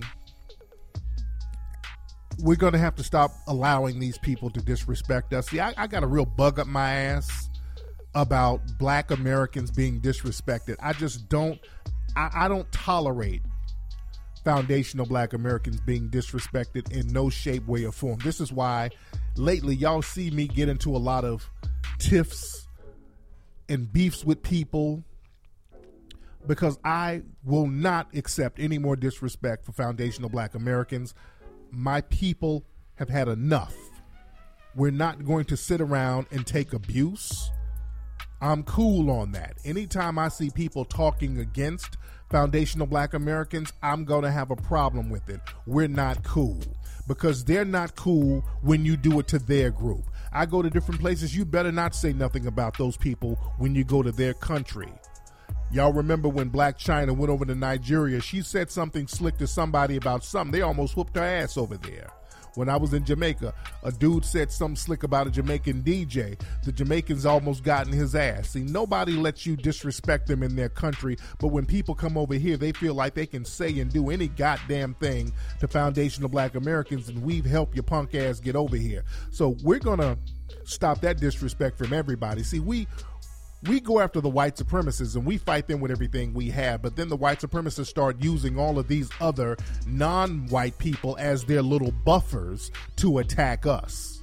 we're going to have to stop allowing these people to disrespect us. See, I got a real bug up my ass about black Americans being disrespected. I just don't, I don't tolerate foundational black Americans being disrespected in no shape, way, or form. This is why lately y'all see me get into a lot of tiffs and beefs with people because I will not accept any more disrespect for foundational Black Americans. My people have had enough. We're not going to sit around and take abuse. I'm cool on that. Anytime I see people talking against foundational Black Americans, I'm going to have a problem with it. We're not cool, because they're not cool when you do it to their group. I go to different places. You better not say nothing about those people when you go to their country. Y'all remember when Black China went over to Nigeria? She said something slick to somebody about something. They almost whooped her ass over there. When I was in Jamaica, a dude said something slick about a Jamaican DJ. The Jamaicans almost got in his ass. See, nobody lets you disrespect them in their country, but when people come over here, they feel like they can say and do any goddamn thing to foundational Black Americans, and we've helped your punk ass get over here. So we're going to stop that disrespect from everybody. See, we go after the white supremacists and we fight them with everything we have, but then the white supremacists start using all of these other non-white people as their little buffers to attack us.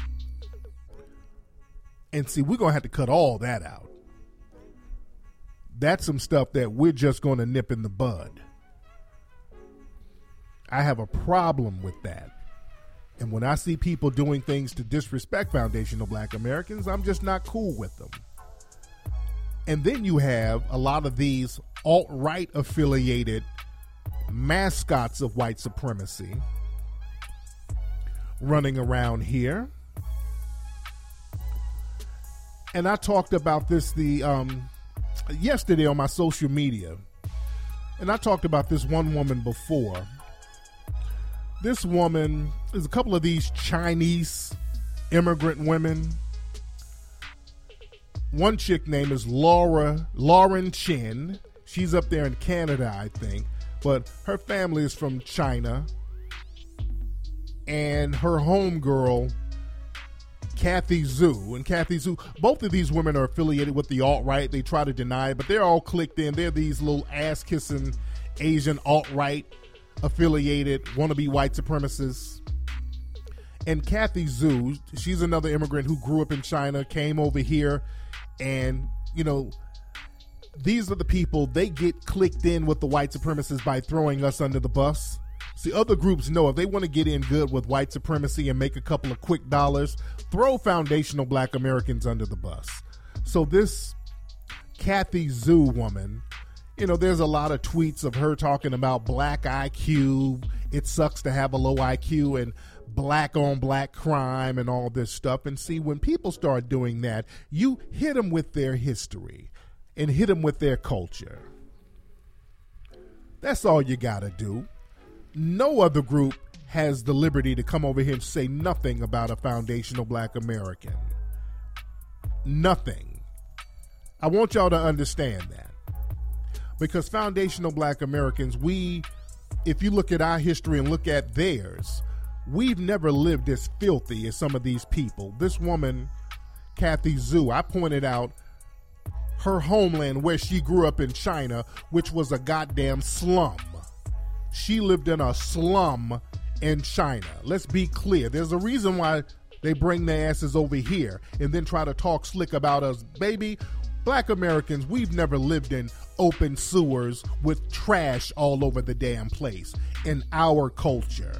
And see, we're going to have to cut all that out. That's some stuff that we're just going to nip in the bud. I have a problem with that. And when I see people doing things to disrespect foundational Black Americans, I'm just not cool with them. And then you have a lot of these alt-right affiliated mascots of white supremacy running around here. And I talked about this yesterday on my social media. And I talked about this one woman before. This woman, there's a couple of these Chinese immigrant women. One chick name is Lauren Chin. She's up there in Canada, I think. But her family is from China. And her homegirl, Kathy Zhu. And Kathy Zhu, both of these women are affiliated with the alt-right. They try to deny it, but they're all clicked in. They're these little ass-kissing Asian alt-right affiliated wannabe white supremacists. And Kathy Zhu, she's another immigrant who grew up in China, came over here. And, you know, these are the people, they get clicked in with the white supremacists by throwing us under the bus. See, other groups know if they want to get in good with white supremacy and make a couple of quick dollars, throw foundational Black Americans under the bus. So this Kathy Zhu woman, you know, there's a lot of tweets of her talking about Black IQ. It sucks to have a low IQ, and Black on Black crime and all this stuff. And see, when people start doing that, you hit them with their history and hit them with their culture. That's all you got to do. No other group has the liberty to come over here and say nothing about a foundational Black American. Nothing. I want y'all to understand that. Because foundational Black Americans, if you look at our history and look at theirs, we've never lived as filthy as some of these people. This woman, Kathy Zhu, I pointed out her homeland where she grew up in China, which was a goddamn slum. She lived in a slum in China. Let's be clear. There's a reason why they bring their asses over here and then try to talk slick about us. Baby, Black Americans, we've never lived in open sewers with trash all over the damn place in our culture.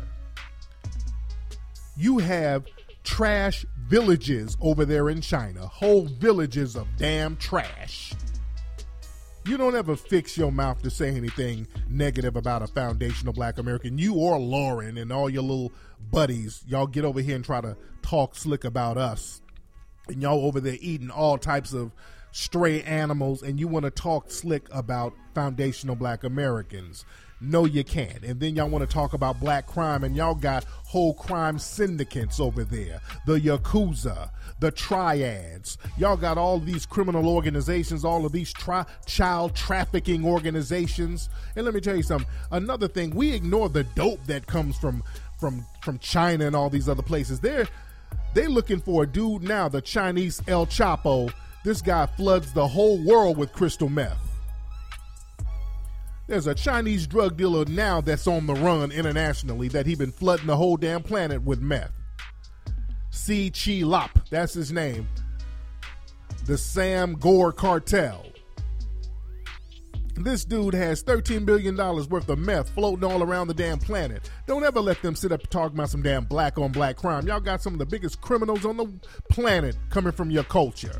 You have trash villages over there in China, whole villages of damn trash. You don't ever fix your mouth to say anything negative about a foundational Black American. You or Lauren and all your little buddies, y'all get over here and try to talk slick about us. And y'all over there eating all types of stray animals, and you want to talk slick about foundational Black Americans. No, you can't. And then y'all want to talk about black crime, and y'all got whole crime syndicates over there. The Yakuza, the Triads. Y'all got all of these criminal organizations, all of these child trafficking organizations. And let me tell you something. Another thing, we ignore the dope that comes from China and all these other places. They're looking for a dude now, the Chinese El Chapo. This guy floods the whole world with crystal meth. There's a Chinese drug dealer now that's on the run internationally that he been flooding the whole damn planet with meth. Si Chi Lop, that's his name. The Sam Gore cartel. This dude has $13 billion worth of meth floating all around the damn planet. Don't ever let them sit up and talk about some damn black on black crime. Y'all got some of the biggest criminals on the planet coming from your culture.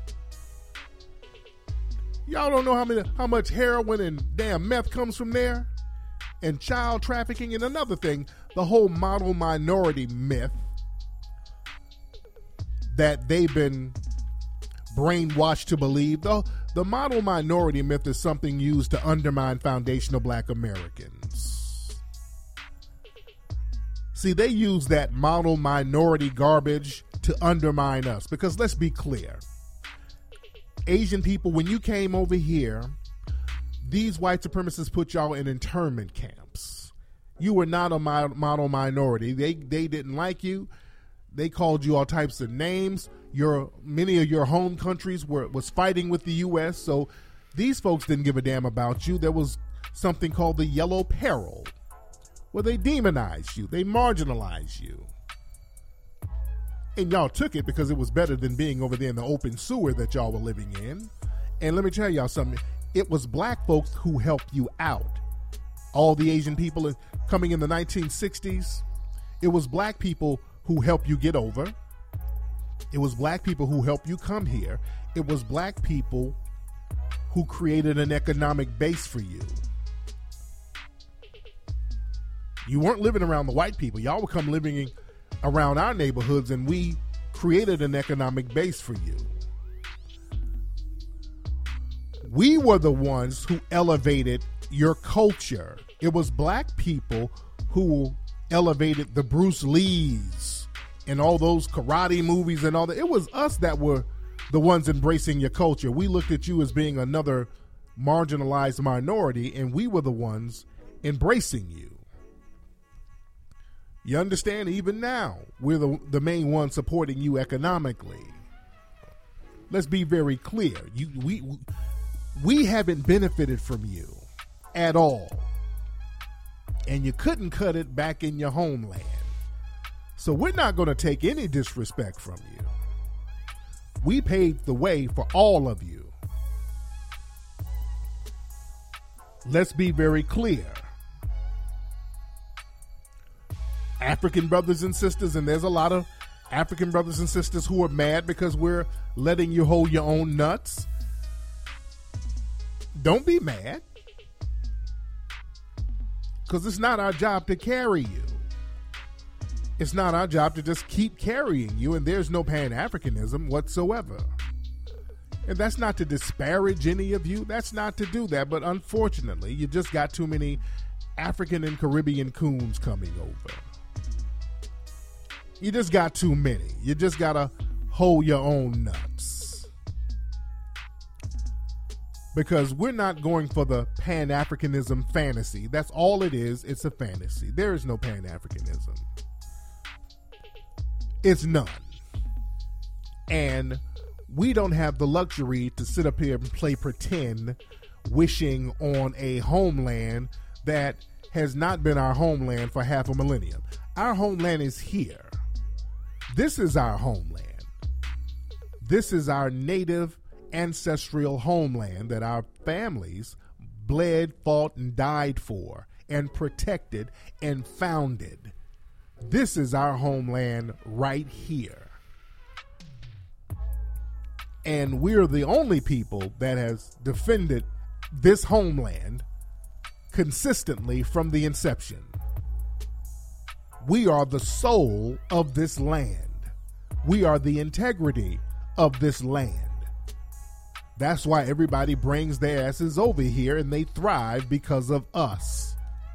Y'all don't know how much heroin and damn meth comes from there? And child trafficking. And another thing, the whole model minority myth that they've been brainwashed to believe. The model minority myth is something used to undermine foundational black Americans. See, they use that model minority garbage to undermine us. Because let's be clear. Asian people, when you came over here, these white supremacists put y'all in internment camps. You were not a model minority. They didn't like you. They called you all types of names. Many of your home countries was fighting with the U.S., so these folks didn't give a damn about you. There was something called the Yellow Peril, where they demonized you. They marginalized you. And y'all took it because it was better than being over there in the open sewer that y'all were living in. And let me tell y'all something. It was black folks who helped you out. All the Asian people coming in the 1960s, it was black people who helped you get over. It was black people who helped you come here. It was black people who created an economic base for you. You weren't living around the white people. Y'all would come living around our neighborhoods, and we created an economic base for you. We were the ones who elevated your culture. It was black people who elevated the Bruce Lees and all those karate movies and all that. It was us that were the ones embracing your culture. We looked at you as being another marginalized minority, and we were the ones embracing you. You understand? Even now, we're the main ones supporting you economically. Let's be very clear. We haven't benefited from you at all. And you couldn't cut it back in your homeland. So we're not going to take any disrespect from you. We paved the way for all of you. Let's be very clear. African brothers and sisters, and there's a lot of African brothers and sisters who are mad because we're letting you hold your own nuts. Don't be mad. Because it's not our job to carry you. It's not our job to just keep carrying you, and there's no Pan-Africanism whatsoever. And that's not to disparage any of you. That's not to do that. But unfortunately, you just got too many African and Caribbean coons coming over. You just got too many. You just got to hold your own nuts. Because we're not going for the Pan-Africanism fantasy. That's all it is. It's a fantasy. There is no Pan-Africanism. It's none. And we don't have the luxury to sit up here and play pretend, wishing on a homeland that has not been our homeland for half a millennium. Our homeland is here. This is our homeland. This is our native ancestral homeland that our families bled, fought, and died for, and protected and founded. This is our homeland right here. And we're the only people that has defended this homeland consistently from the inception. We are the soul of this land. We are the integrity of this land. That's why everybody brings their asses over here and they thrive because of us.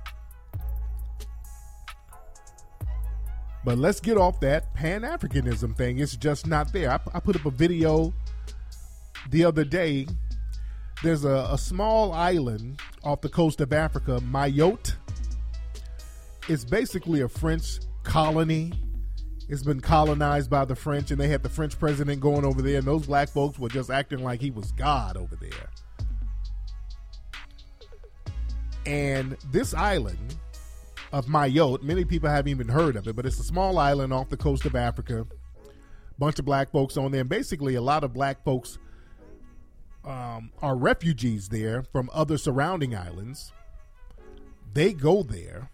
But let's get off that Pan-Africanism thing. It's just not there. I put up a video the other day. There's a small island off the coast of Africa, Mayotte. It's basically a French colony. It's been colonized by the French, and they had the French president going over there, and those black folks were just acting like he was God over there. And this island of Mayotte, many people haven't even heard of it, but it's a small island off the coast of Africa. Bunch of black folks on there, and basically a lot of black folks are refugees there from other surrounding islands. They go there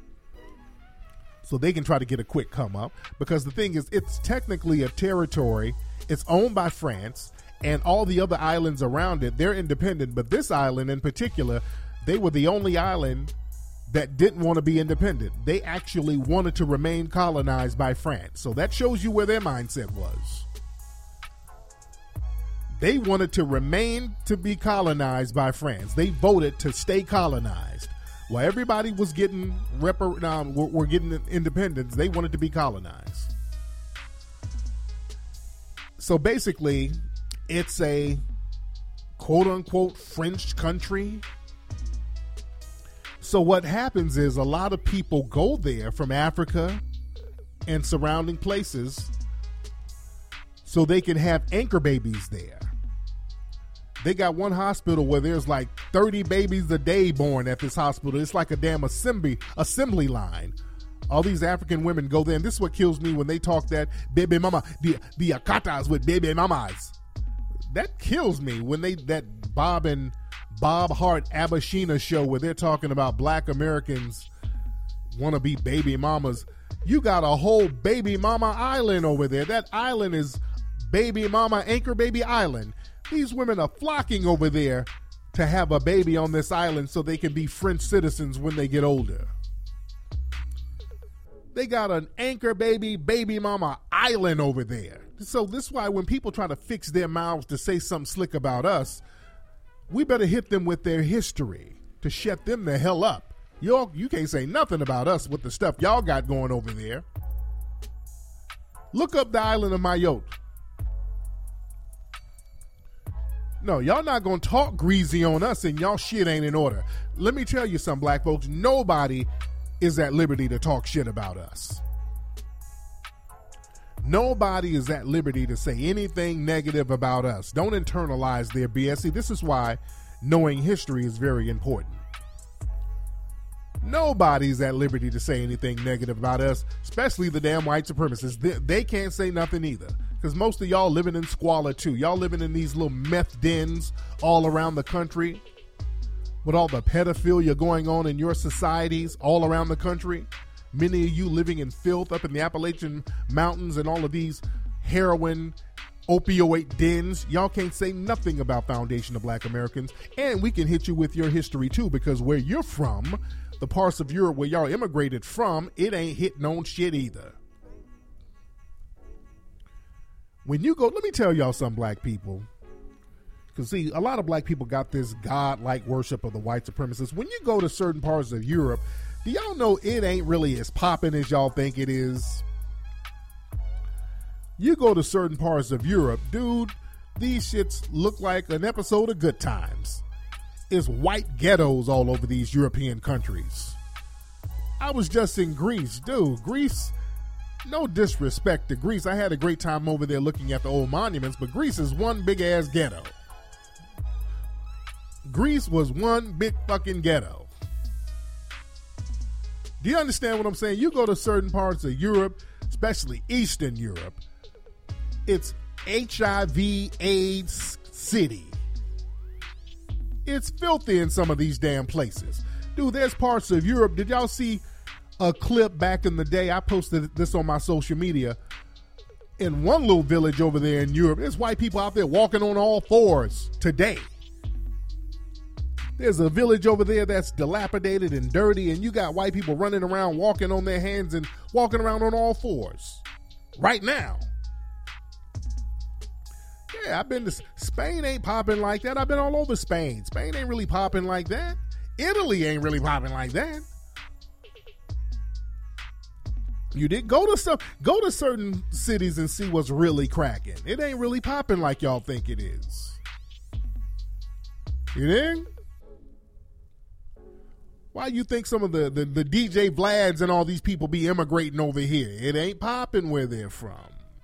so they can try to get a quick come up, because the thing is, it's technically a territory. It's owned by France, and all the other islands around it, they're independent. But this island in particular, they were the only island that didn't want to be independent. They actually wanted to remain colonized by France. So that shows you where their mindset was. They wanted to remain to be colonized by France. They voted to stay colonized. While everybody was getting were getting independence, they wanted to be colonized. So basically, it's a quote-unquote French country. So what happens is a lot of people go there from Africa and surrounding places so they can have anchor babies there. They got one hospital where there's like 30 babies a day born at this hospital. It's like a damn assembly line. All these African women go there, and this is what kills me when they talk that baby mama, the akatas with baby mamas. That kills me when that Bob Hart Abashina show where they're talking about black Americans want to be baby mamas. You got a whole baby mama island over there. That island is baby mama anchor baby island. These women are flocking over there to have a baby on this island so they can be French citizens when they get older. They got an anchor baby mama island over there. So this is why when people try to fix their mouths to say something slick about us, we better hit them with their history to shut them the hell up. You can't say nothing about us with the stuff y'all got going over there. Look up the island of Mayotte. No, y'all not going to talk greasy on us and y'all shit ain't in order. Let me tell you something, black folks. Nobody is at liberty to talk shit about us. Nobody is at liberty to say anything negative about us. Don't internalize their BS. See, this is why knowing history is very important. Nobody's at liberty to say anything negative about us, especially the damn white supremacists. They can't say nothing either. Because most of y'all living in squalor too. Y'all living in these little meth dens all around the country with all the pedophilia going on in your societies all around the country. Many of you living in filth up in the Appalachian Mountains and all of these heroin, opioid dens. Y'all can't say nothing about Foundation of Black Americans. And we can hit you with your history too, because where you're from, the parts of Europe where y'all immigrated from, it ain't hitting on shit either. When you go, let me tell y'all some black people, because see, a lot of black people got this God-like worship of the white supremacists. When you go to certain parts of Europe, do y'all know it ain't really as popping as y'all think it is? You go to certain parts of Europe, dude, these shits look like an episode of Good Times. It's white ghettos all over these European countries. I was just in Greece, dude. Greece, no disrespect to Greece. I had a great time over there looking at the old monuments, but Greece is one big ass ghetto. Greece was one big fucking ghetto. Do you understand what I'm saying? You go to certain parts of Europe, especially Eastern Europe, it's HIV AIDS city. It's filthy in some of these damn places. Dude, there's parts of Europe. Did y'all see a clip back in the day? I posted this on my social media. In one little village over there in Europe, there's white people out there walking on all fours today. There's a village over there that's dilapidated and dirty, and you got white people running around walking on their hands and walking around on all fours right now. Yeah, I've been to Spain. Ain't popping like that. I've been all over Spain. Spain ain't really popping like that. Italy ain't really popping like that. You did go to certain cities and see what's really cracking. It ain't really popping like y'all think it is. You dig? Why you think some of the DJ Vlads and all these people be immigrating over here? It ain't popping where they're from.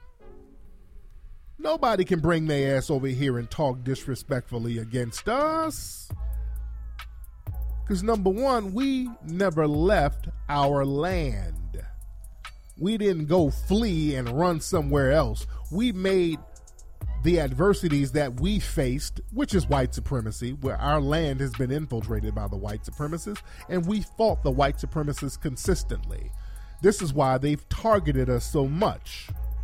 Nobody can bring their ass over here and talk disrespectfully against us. Because number one, we never left our land. We didn't go flee and run somewhere else. We made the adversities that we faced, which is white supremacy, where our land has been infiltrated by the white supremacists, and we fought the white supremacists consistently. This is why they've targeted us so much,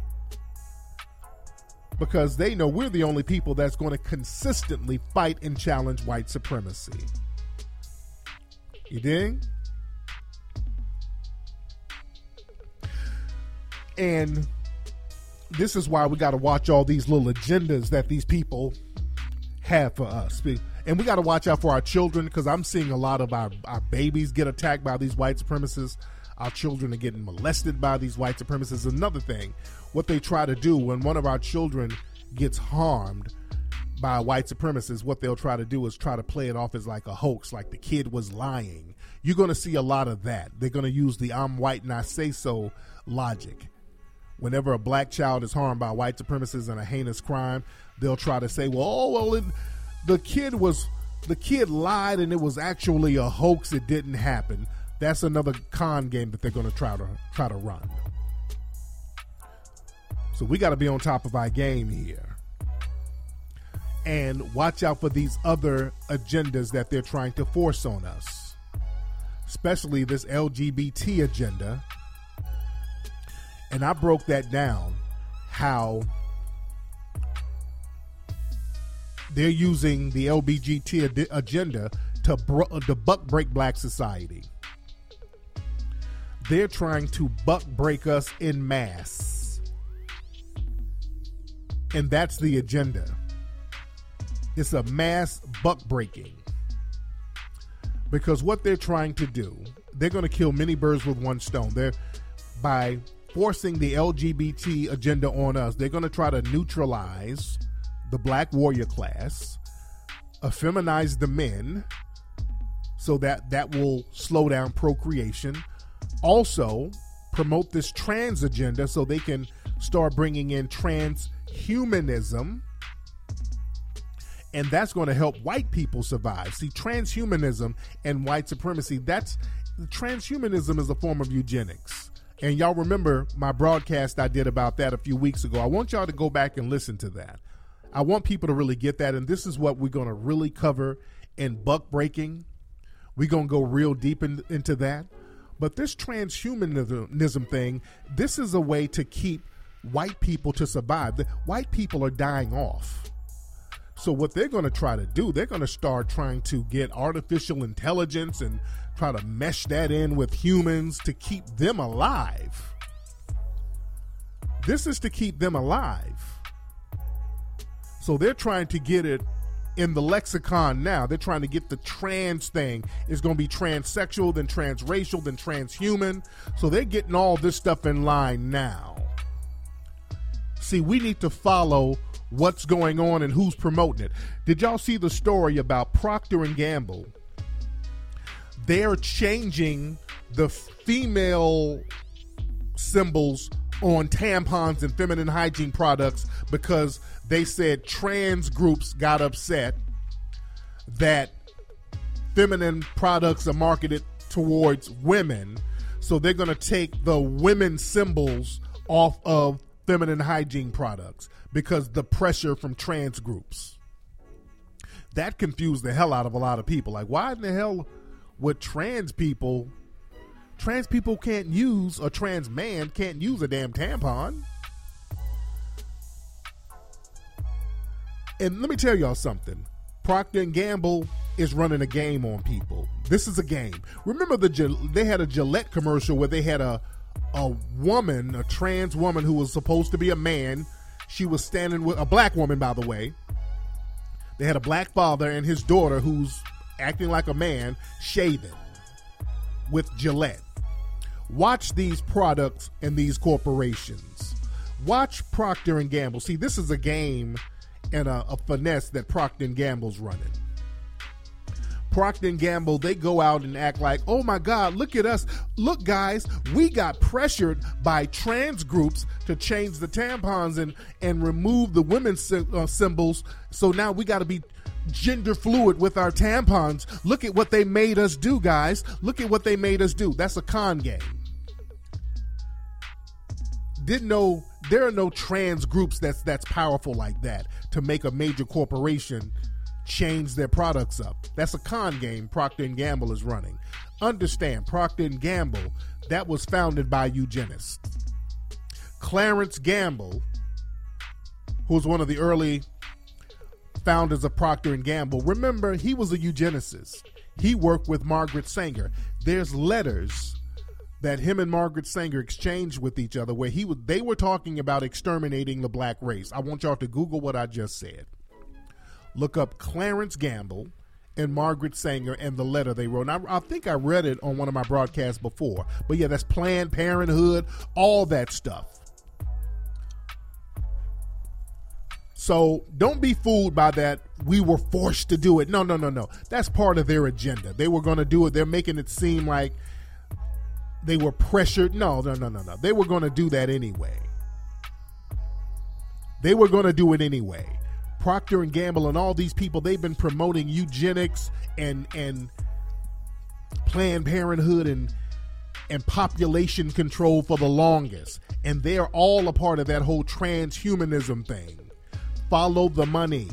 because they know we're the only people that's going to consistently fight and challenge white supremacy. You dig? And this is why we got to watch all these little agendas that these people have for us. And we got to watch out for our children, because I'm seeing a lot of our babies get attacked by these white supremacists. Our children are getting molested by these white supremacists. Another thing, what they try to do when one of our children gets harmed by a white supremacist, what they'll try to do is try to play it off as like a hoax, like the kid was lying. You're going to see a lot of that. They're going to use the I'm white and I say so logic. Whenever a black child is harmed by white supremacists in a heinous crime, they'll try to say, the kid lied and it was actually a hoax. It didn't happen. That's another con game that they're going to try to run. So we got to be on top of our game here and watch out for these other agendas that they're trying to force on us, especially this LGBT agenda. And I broke that down, how they're using the LGBT agenda to buck break black society. They're trying to buck break us en masse. And that's the agenda. It's a mass buck breaking. Because what they're trying to do, they're going to kill many birds with one stone. By forcing the LGBT agenda on us, they're going to try to neutralize the black warrior class, effeminize the men, so that will slow down procreation. Also, promote this trans agenda so they can start bringing in transhumanism, and that's going to help white people survive. See, transhumanism and white supremacy, transhumanism is a form of eugenics. And y'all remember my broadcast I did about that a few weeks ago. I want y'all to go back and listen to that. I want people to really get that, and this is what we're going to really cover in buck breaking. We're going to go real deep into that. But this transhumanism thing, this is a way to keep white people to survive. The white people are dying off. So what they're going to try to do, they're going to start trying to get artificial intelligence and try to mesh that in with humans to keep them alive. This is to keep them alive. So they're trying to get it in the lexicon now. They're trying to get the trans thing. It's going to be transsexual, then transracial, then transhuman. So they're getting all this stuff in line now. See, we need to follow what's going on and who's promoting it. Did y'all see the story about Procter & Gamble? They're changing the female symbols on tampons and feminine hygiene products because they said trans groups got upset that feminine products are marketed towards women. So they're going to take the women symbols off of feminine hygiene products because the pressure from trans groups. That confused the hell out of a lot of people. Like, why in the hell would trans people can't use, a trans man can't use a damn tampon? And let me tell y'all something. Procter & Gamble is running a game on people. This is a game. Remember they had a Gillette commercial where they had a woman, a trans woman who was supposed to be a man. She was standing with a black woman, by the way. They had a black father and his daughter who's acting like a man, shaving with Gillette. Watch these products and these corporations. Watch Procter & Gamble. See, this is a game and a finesse that Procter & Gamble's running. Procter & Gamble, they go out and act like, oh my God, look at us. Look, guys, we got pressured by trans groups to change the tampons and remove the women's symbols. So now we got to be gender fluid with our tampons. Look at what they made us do, guys. Look at what they made us do. That's a con game. didn't know there are no trans groups that's powerful like that to make a major corporation change their products up. That's a con game Procter & Gamble is running. Understand, Procter & Gamble, that was founded by eugenists. Clarence Gamble, who was one of the early founders of Procter & Gamble, remember, he was a eugenicist. He worked with Margaret Sanger. There's letters that him and Margaret Sanger exchanged with each other where they were talking about exterminating the black race. I want y'all to Google what I just said. Look up Clarence Gamble and Margaret Sanger and the letter they wrote. And I think I read it on one of my broadcasts before. But yeah, that's Planned Parenthood, all that stuff. So don't be fooled by that. We were forced to do it. No. That's part of their agenda. They were going to do it. They're making it seem like they were pressured. No. They were going to do that anyway. They were going to do it anyway. Procter & Gamble and all these people, they've been promoting eugenics and Planned Parenthood and population control for the longest. And they're all a part of that whole transhumanism thing. Follow the money.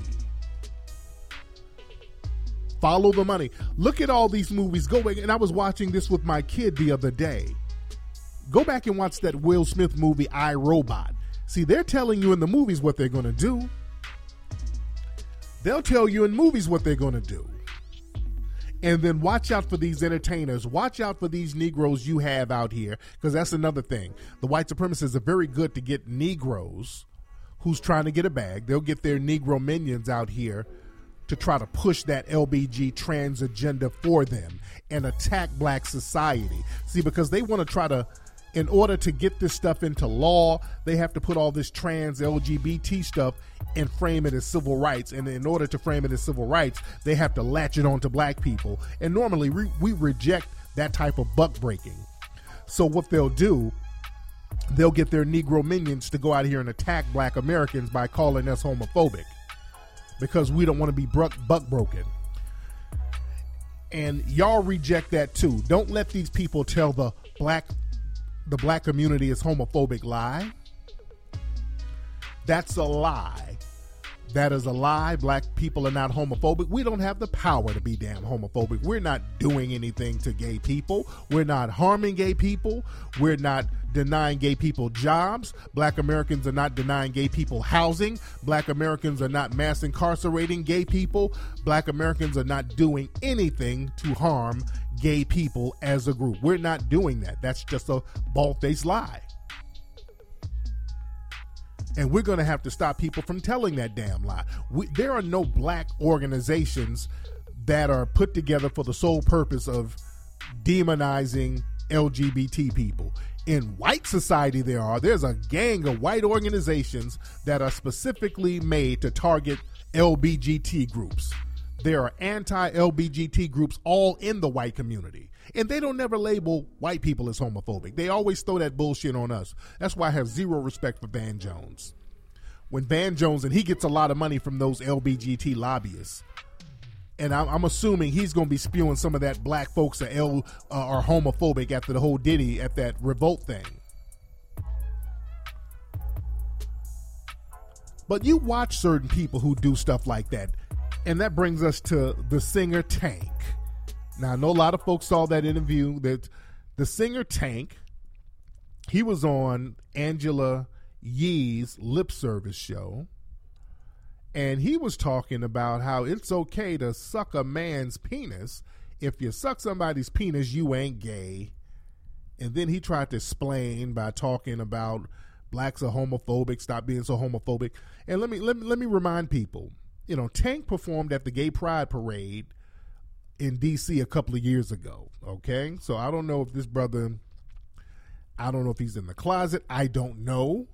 Follow the money. Look at all these movies. Go back, and I was watching this with my kid the other day. Go back and watch that Will Smith movie, I, Robot. See, they're telling you in the movies what they're going to do. They'll tell you in movies what they're going to do. And then watch out for these entertainers. Watch out for these Negroes you have out here, because that's another thing. The white supremacists are very good to get Negroes who's trying to get a bag. They'll get their Negro minions out here to try to push that LBG trans agenda for them and attack black society. See, because they want to try to, in order to get this stuff into law, they have to put all this trans LGBT stuff and frame it as civil rights. And in order to frame it as civil rights, they have to latch it onto black people. And normally we reject that type of buck breaking. So what they'll do, they'll get their Negro minions to go out here and attack black Americans by calling us homophobic because we don't want to be buck broken. And y'all reject that too. Don't let these people tell the black community is homophobic lie. That's a lie. That is a lie. Black people are not homophobic. We don't have the power to be damn homophobic. We're not doing anything to gay people. We're not harming gay people. We're not denying gay people jobs. Black Americans are not denying gay people housing. Black Americans are not mass incarcerating gay people. Black Americans are not doing anything to harm gay people as a group. We're not doing that. That's just a bald-faced lie. And we're going to have to stop people from telling that damn lie. There are no black organizations that are put together for the sole purpose of demonizing LGBT people. In white society, there's a gang of white organizations that are specifically made to target LGBT groups. There are anti-LGBT groups all in the white community. And they don't never label white people as homophobic. They always throw that bullshit on us. That's why I have zero respect for Van Jones. When Van Jones, and he gets a lot of money from those LGBT lobbyists, and I'm assuming he's going to be spewing some of that black folks are homophobic after the whole Diddy at that revolt thing. But you watch certain people who do stuff like that, and that brings us to the singer Tank. Now, I know a lot of folks saw that interview that the singer Tank, he was on Angela Yee's lip service show, and he was talking about how it's okay to suck a man's penis. If you suck somebody's penis, you ain't gay. And then he tried to explain by talking about blacks are homophobic, stop being so homophobic. And let me remind people, you know, Tank performed at the Gay Pride Parade in D.C. a couple of years ago, okay? So I don't know if this brother, I don't know if he's in the closet. I don't know.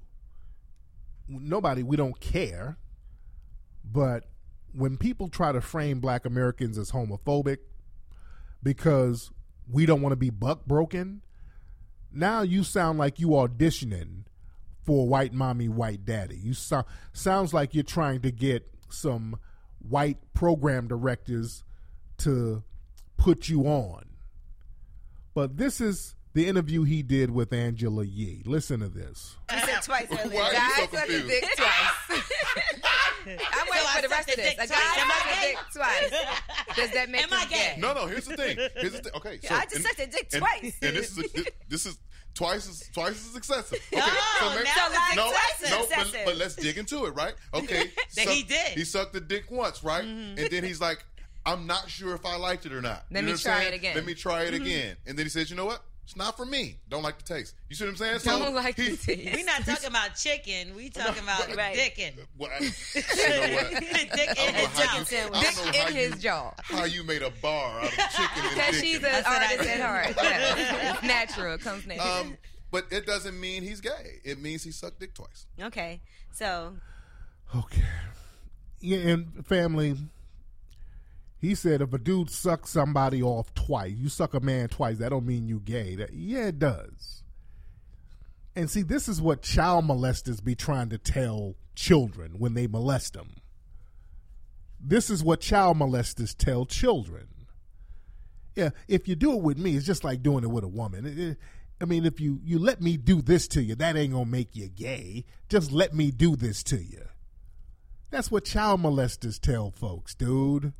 We don't care. But when people try to frame black Americans as homophobic because we don't want to be buck broken, now you sound like you auditioning for white mommy, white daddy. You sounds like you're trying to get some white program directors to put you on. But this is the interview he did with Angela Yee. Listen to this. He said dick twice earlier. Why are you Guys so suck the confused? dick twice. I'm waiting for the rest of this. A guy suck the dick twice. Does that make him gay? No. Here's the thing. Okay, so I just sucked a dick twice. And this is twice as excessive. Okay, excessive. but let's dig into it, right? Okay, he did. He sucked the dick once, right? And then he's like, I'm not sure if I liked it or not. Let me try it again. Let me try it again. And then he says, you know what? It's not for me. Don't like the taste. You see what I'm saying? Don't like the taste. We're not talking about chicken. We talking about dicking. Well, you know what? Dick in his jaw. Dick in his jaw. How you made a bar out of chicken and Because dick. she's an artist at heart. Yeah. It's natural. It comes natural. But it doesn't mean he's gay. It means he sucked dick twice. Okay. So. Okay. Yeah, and family, he said if a dude sucks somebody off twice, you suck a man twice, that don't mean you gay. Yeah, it does. And see, this is what child molesters be trying to tell children when they molest them. This is what child molesters tell children. Yeah, if you do it with me, it's just like doing it with a woman. I mean, if you let me do this to you, that ain't gonna make you gay. Just let me do this to you. That's what child molesters tell folks, dude.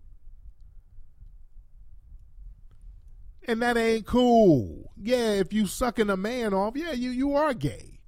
And that ain't cool. Yeah, if you sucking a man off, yeah, you are gay.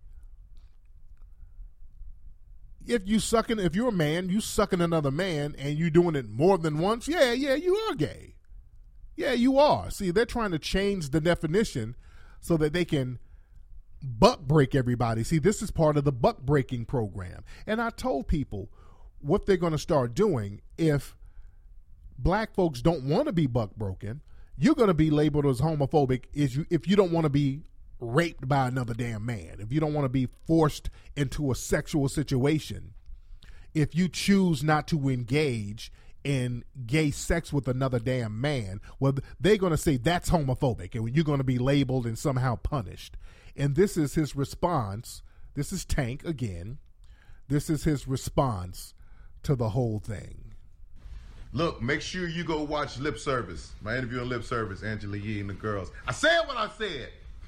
If you're a man, you sucking another man and you doing it more than once, yeah, you are gay. Yeah, you are. See, they're trying to change the definition so that they can buck break everybody. See, this is part of the buck breaking program. And I told people what they're going to start doing if black folks don't want to be buck broken. You're going to be labeled as homophobic if you don't want to be raped by another damn man, if you don't want to be forced into a sexual situation, if you choose not to engage in gay sex with another damn man, well, they're going to say that's homophobic, and you're going to be labeled and somehow punished. And this is his response. This is Tank again. This is his response to the whole thing. Look, make sure you go watch Lip Service. My interview on Lip Service, Angela Yee and the girls. I said what I said.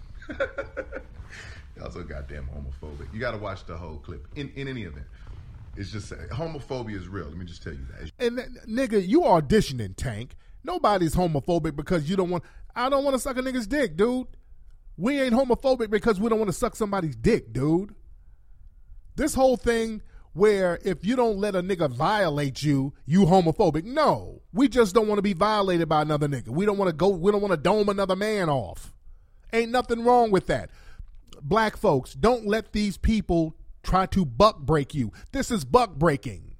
Y'all so goddamn homophobic. You got to watch the whole clip. In any event, it's just homophobia is real. Let me just tell you that. And nigga, you auditioning, Tank. Nobody's homophobic because you don't want. I don't want to suck a nigga's dick, dude. We ain't homophobic because we don't want to suck somebody's dick, dude. This whole thing where if you don't let a nigga violate you, you homophobic. No, we just don't want to be violated by another nigga. We don't want to dome another man off. Ain't nothing wrong with that. Black folks, don't let these people try to buck break you. This is buck breaking.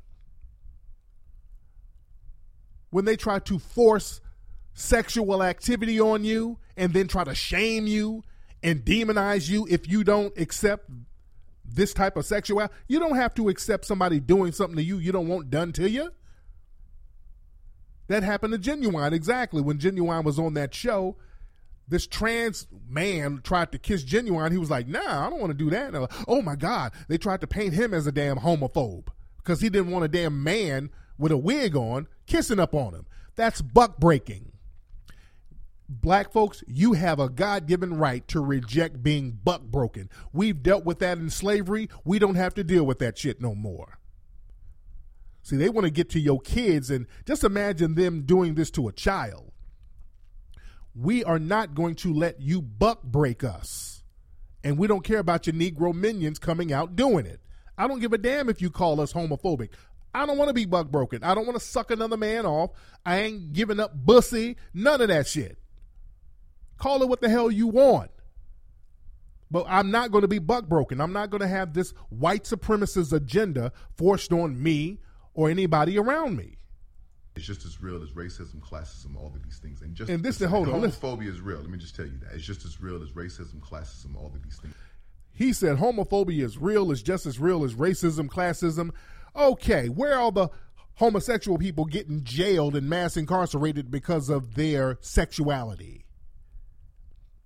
When they try to force sexual activity on you and then try to shame you and demonize you if you don't accept this type of sexuality, you don't have to accept somebody doing something to you you don't want done to you. That happened to Genuine, exactly. When Genuine was on that show, this trans man tried to kiss Genuine. He was like, nah, I don't want to do that. Like, oh my God. They tried to paint him as a damn homophobe because he didn't want a damn man with a wig on kissing up on him. That's buck breaking. Black folks, you have a God-given right to reject being buck broken. We've dealt with that in slavery. We don't have to deal with that shit no more. See, they want to get to your kids, and just imagine them doing this to a child. We are not going to let you buck break us. And we don't care about your Negro minions coming out doing it. I don't give a damn if you call us homophobic. I don't want to be buck broken. I don't want to suck another man off. I ain't giving up bussy. None of that shit. Call it what the hell you want. But I'm not going to be buck broken. I'm not going to have this white supremacist agenda forced on me or anybody around me. It's just as real as racism, classism, all of these things. Homophobia is real. Let me just tell you that. It's just as real as racism, classism, all of these things. He said homophobia is real, is just as real as racism, classism. Okay, where are the homosexual people getting jailed and mass incarcerated because of their sexuality?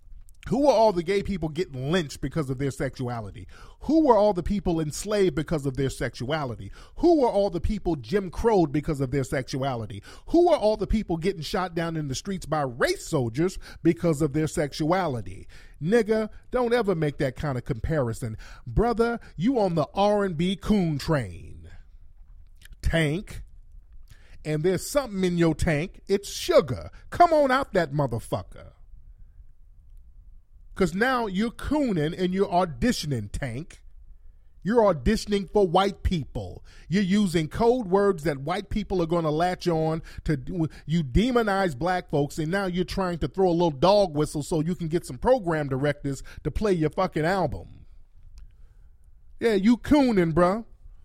Who were all the gay people getting lynched because of their sexuality? Who were all the people enslaved because of their sexuality? Who were all the people Jim Crowed because of their sexuality? Who were all the people getting shot down in the streets by race soldiers because of their sexuality? Nigga, don't ever make that kind of comparison. Brother, you on the R&B coon train. Tank. And there's something in your tank. It's sugar. Come on out that motherfucker. Because now you're cooning and you're auditioning, Tank. You're auditioning for white people. You're using code words that white people are going to latch on to. You demonize black folks, and now you're trying to throw a little dog whistle so you can get some program directors to play your fucking album. Yeah, you cooning, bro.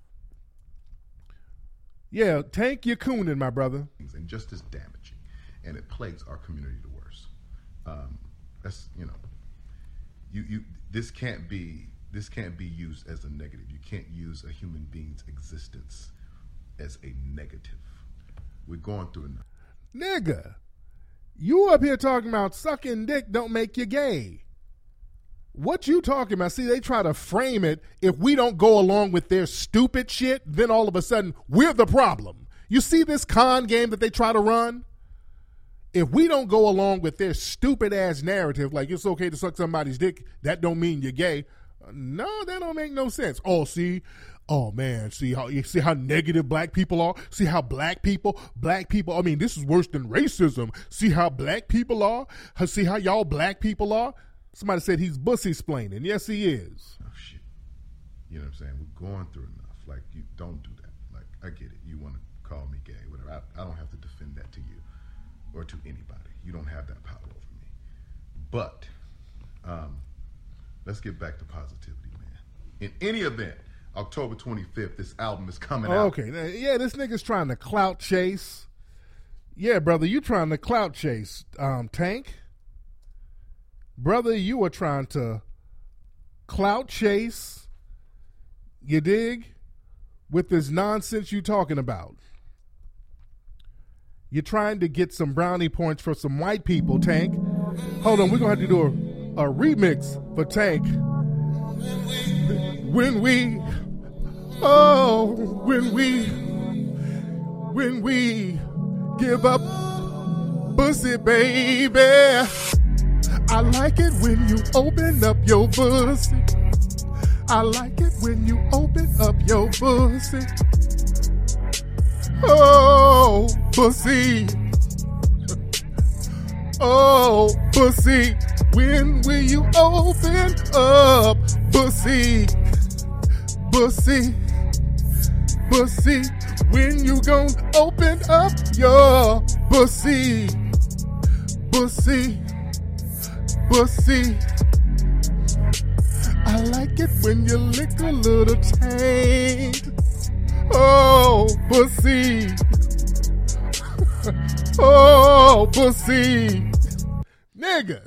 Yeah, Tank, you're cooning, my brother. And just as damaging. And it plagues our community the worst. That's, you know. This can't be used as a negative. You can't use a human being's existence as a negative. We're going through enough. Nigga, you up here talking about sucking dick don't make you gay. What you talking about? See, they try to frame it. If we don't go along with their stupid shit, then all of a sudden we're the problem. You see this con game that they try to run? If we don't go along with their stupid ass narrative, like it's okay to suck somebody's dick, that don't mean you're gay. No, that don't make no sense. See how negative black people are. See how black people. I mean, this is worse than racism. See how black people are. See how y'all black people are. Somebody said he's bussy-splaining. Yes, he is. Oh shit. You know what I'm saying? We're going through enough. Like, you don't do that. Like, I get it. You want to call me gay, whatever. I don't have to defend that to you. Or to anybody. You don't have that power over me. But let's get back to positivity, man. In any event, October 25th, this album is coming out. Okay. Yeah, this nigga's trying to clout chase. Yeah, brother, you trying to clout chase, Tank. Brother, you are trying to clout chase, you dig, with this nonsense you talking about. You're trying to get some brownie points for some white people, Tank. Hold on, we're going to have to do a remix for Tank. When we give up pussy, baby. I like it when you open up your pussy. I like it when you open up your pussy. Oh, pussy. Oh, pussy. When will you open up, pussy? Pussy. Pussy. When you gon' open up your pussy? Pussy. Pussy. I like it when you lick a little taint. Oh, pussy. Oh, pussy. Nigga.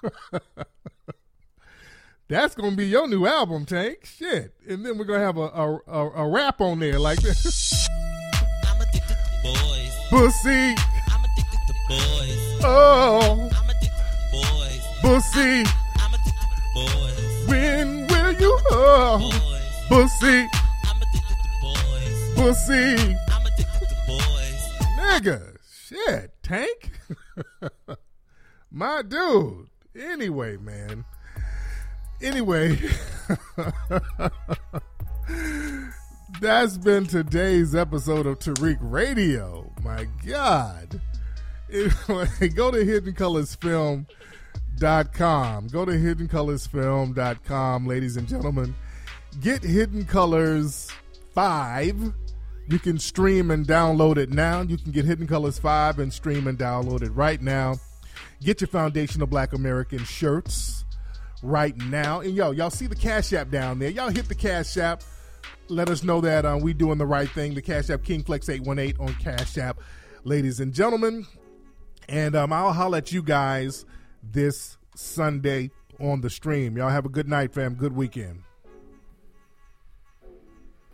That's going to be your new album, Tank. Shit. And then we're going to have a rap on there like this. I'm addicted to boys. Pussy. I'm addicted to boys. Oh. I'm addicted to boys. Pussy. I'm addicted to boys. When will you? Oh. Pussy. I'm addicted to boys. Pussy. I'm addicted to boys. Nigga. Shit. Tank. My dude. Anyway, man. Anyway, that's been today's episode of Tariq Radio. My God. Anyway, go to HiddenColorsFilm.com. Go to HiddenColorsFilm.com, ladies and gentlemen. Get Hidden Colors 5. You can stream and download it now. You can get Hidden Colors 5 and stream and download it right now. Get your Foundational Black American shirts right now. And y'all see the Cash App down there. Y'all hit the Cash App. Let us know that we doing the right thing. The Cash App, KingFlex818 on Cash App, ladies and gentlemen. And I'll holler at you guys this Sunday on the stream. Y'all have a good night, fam. Good weekend.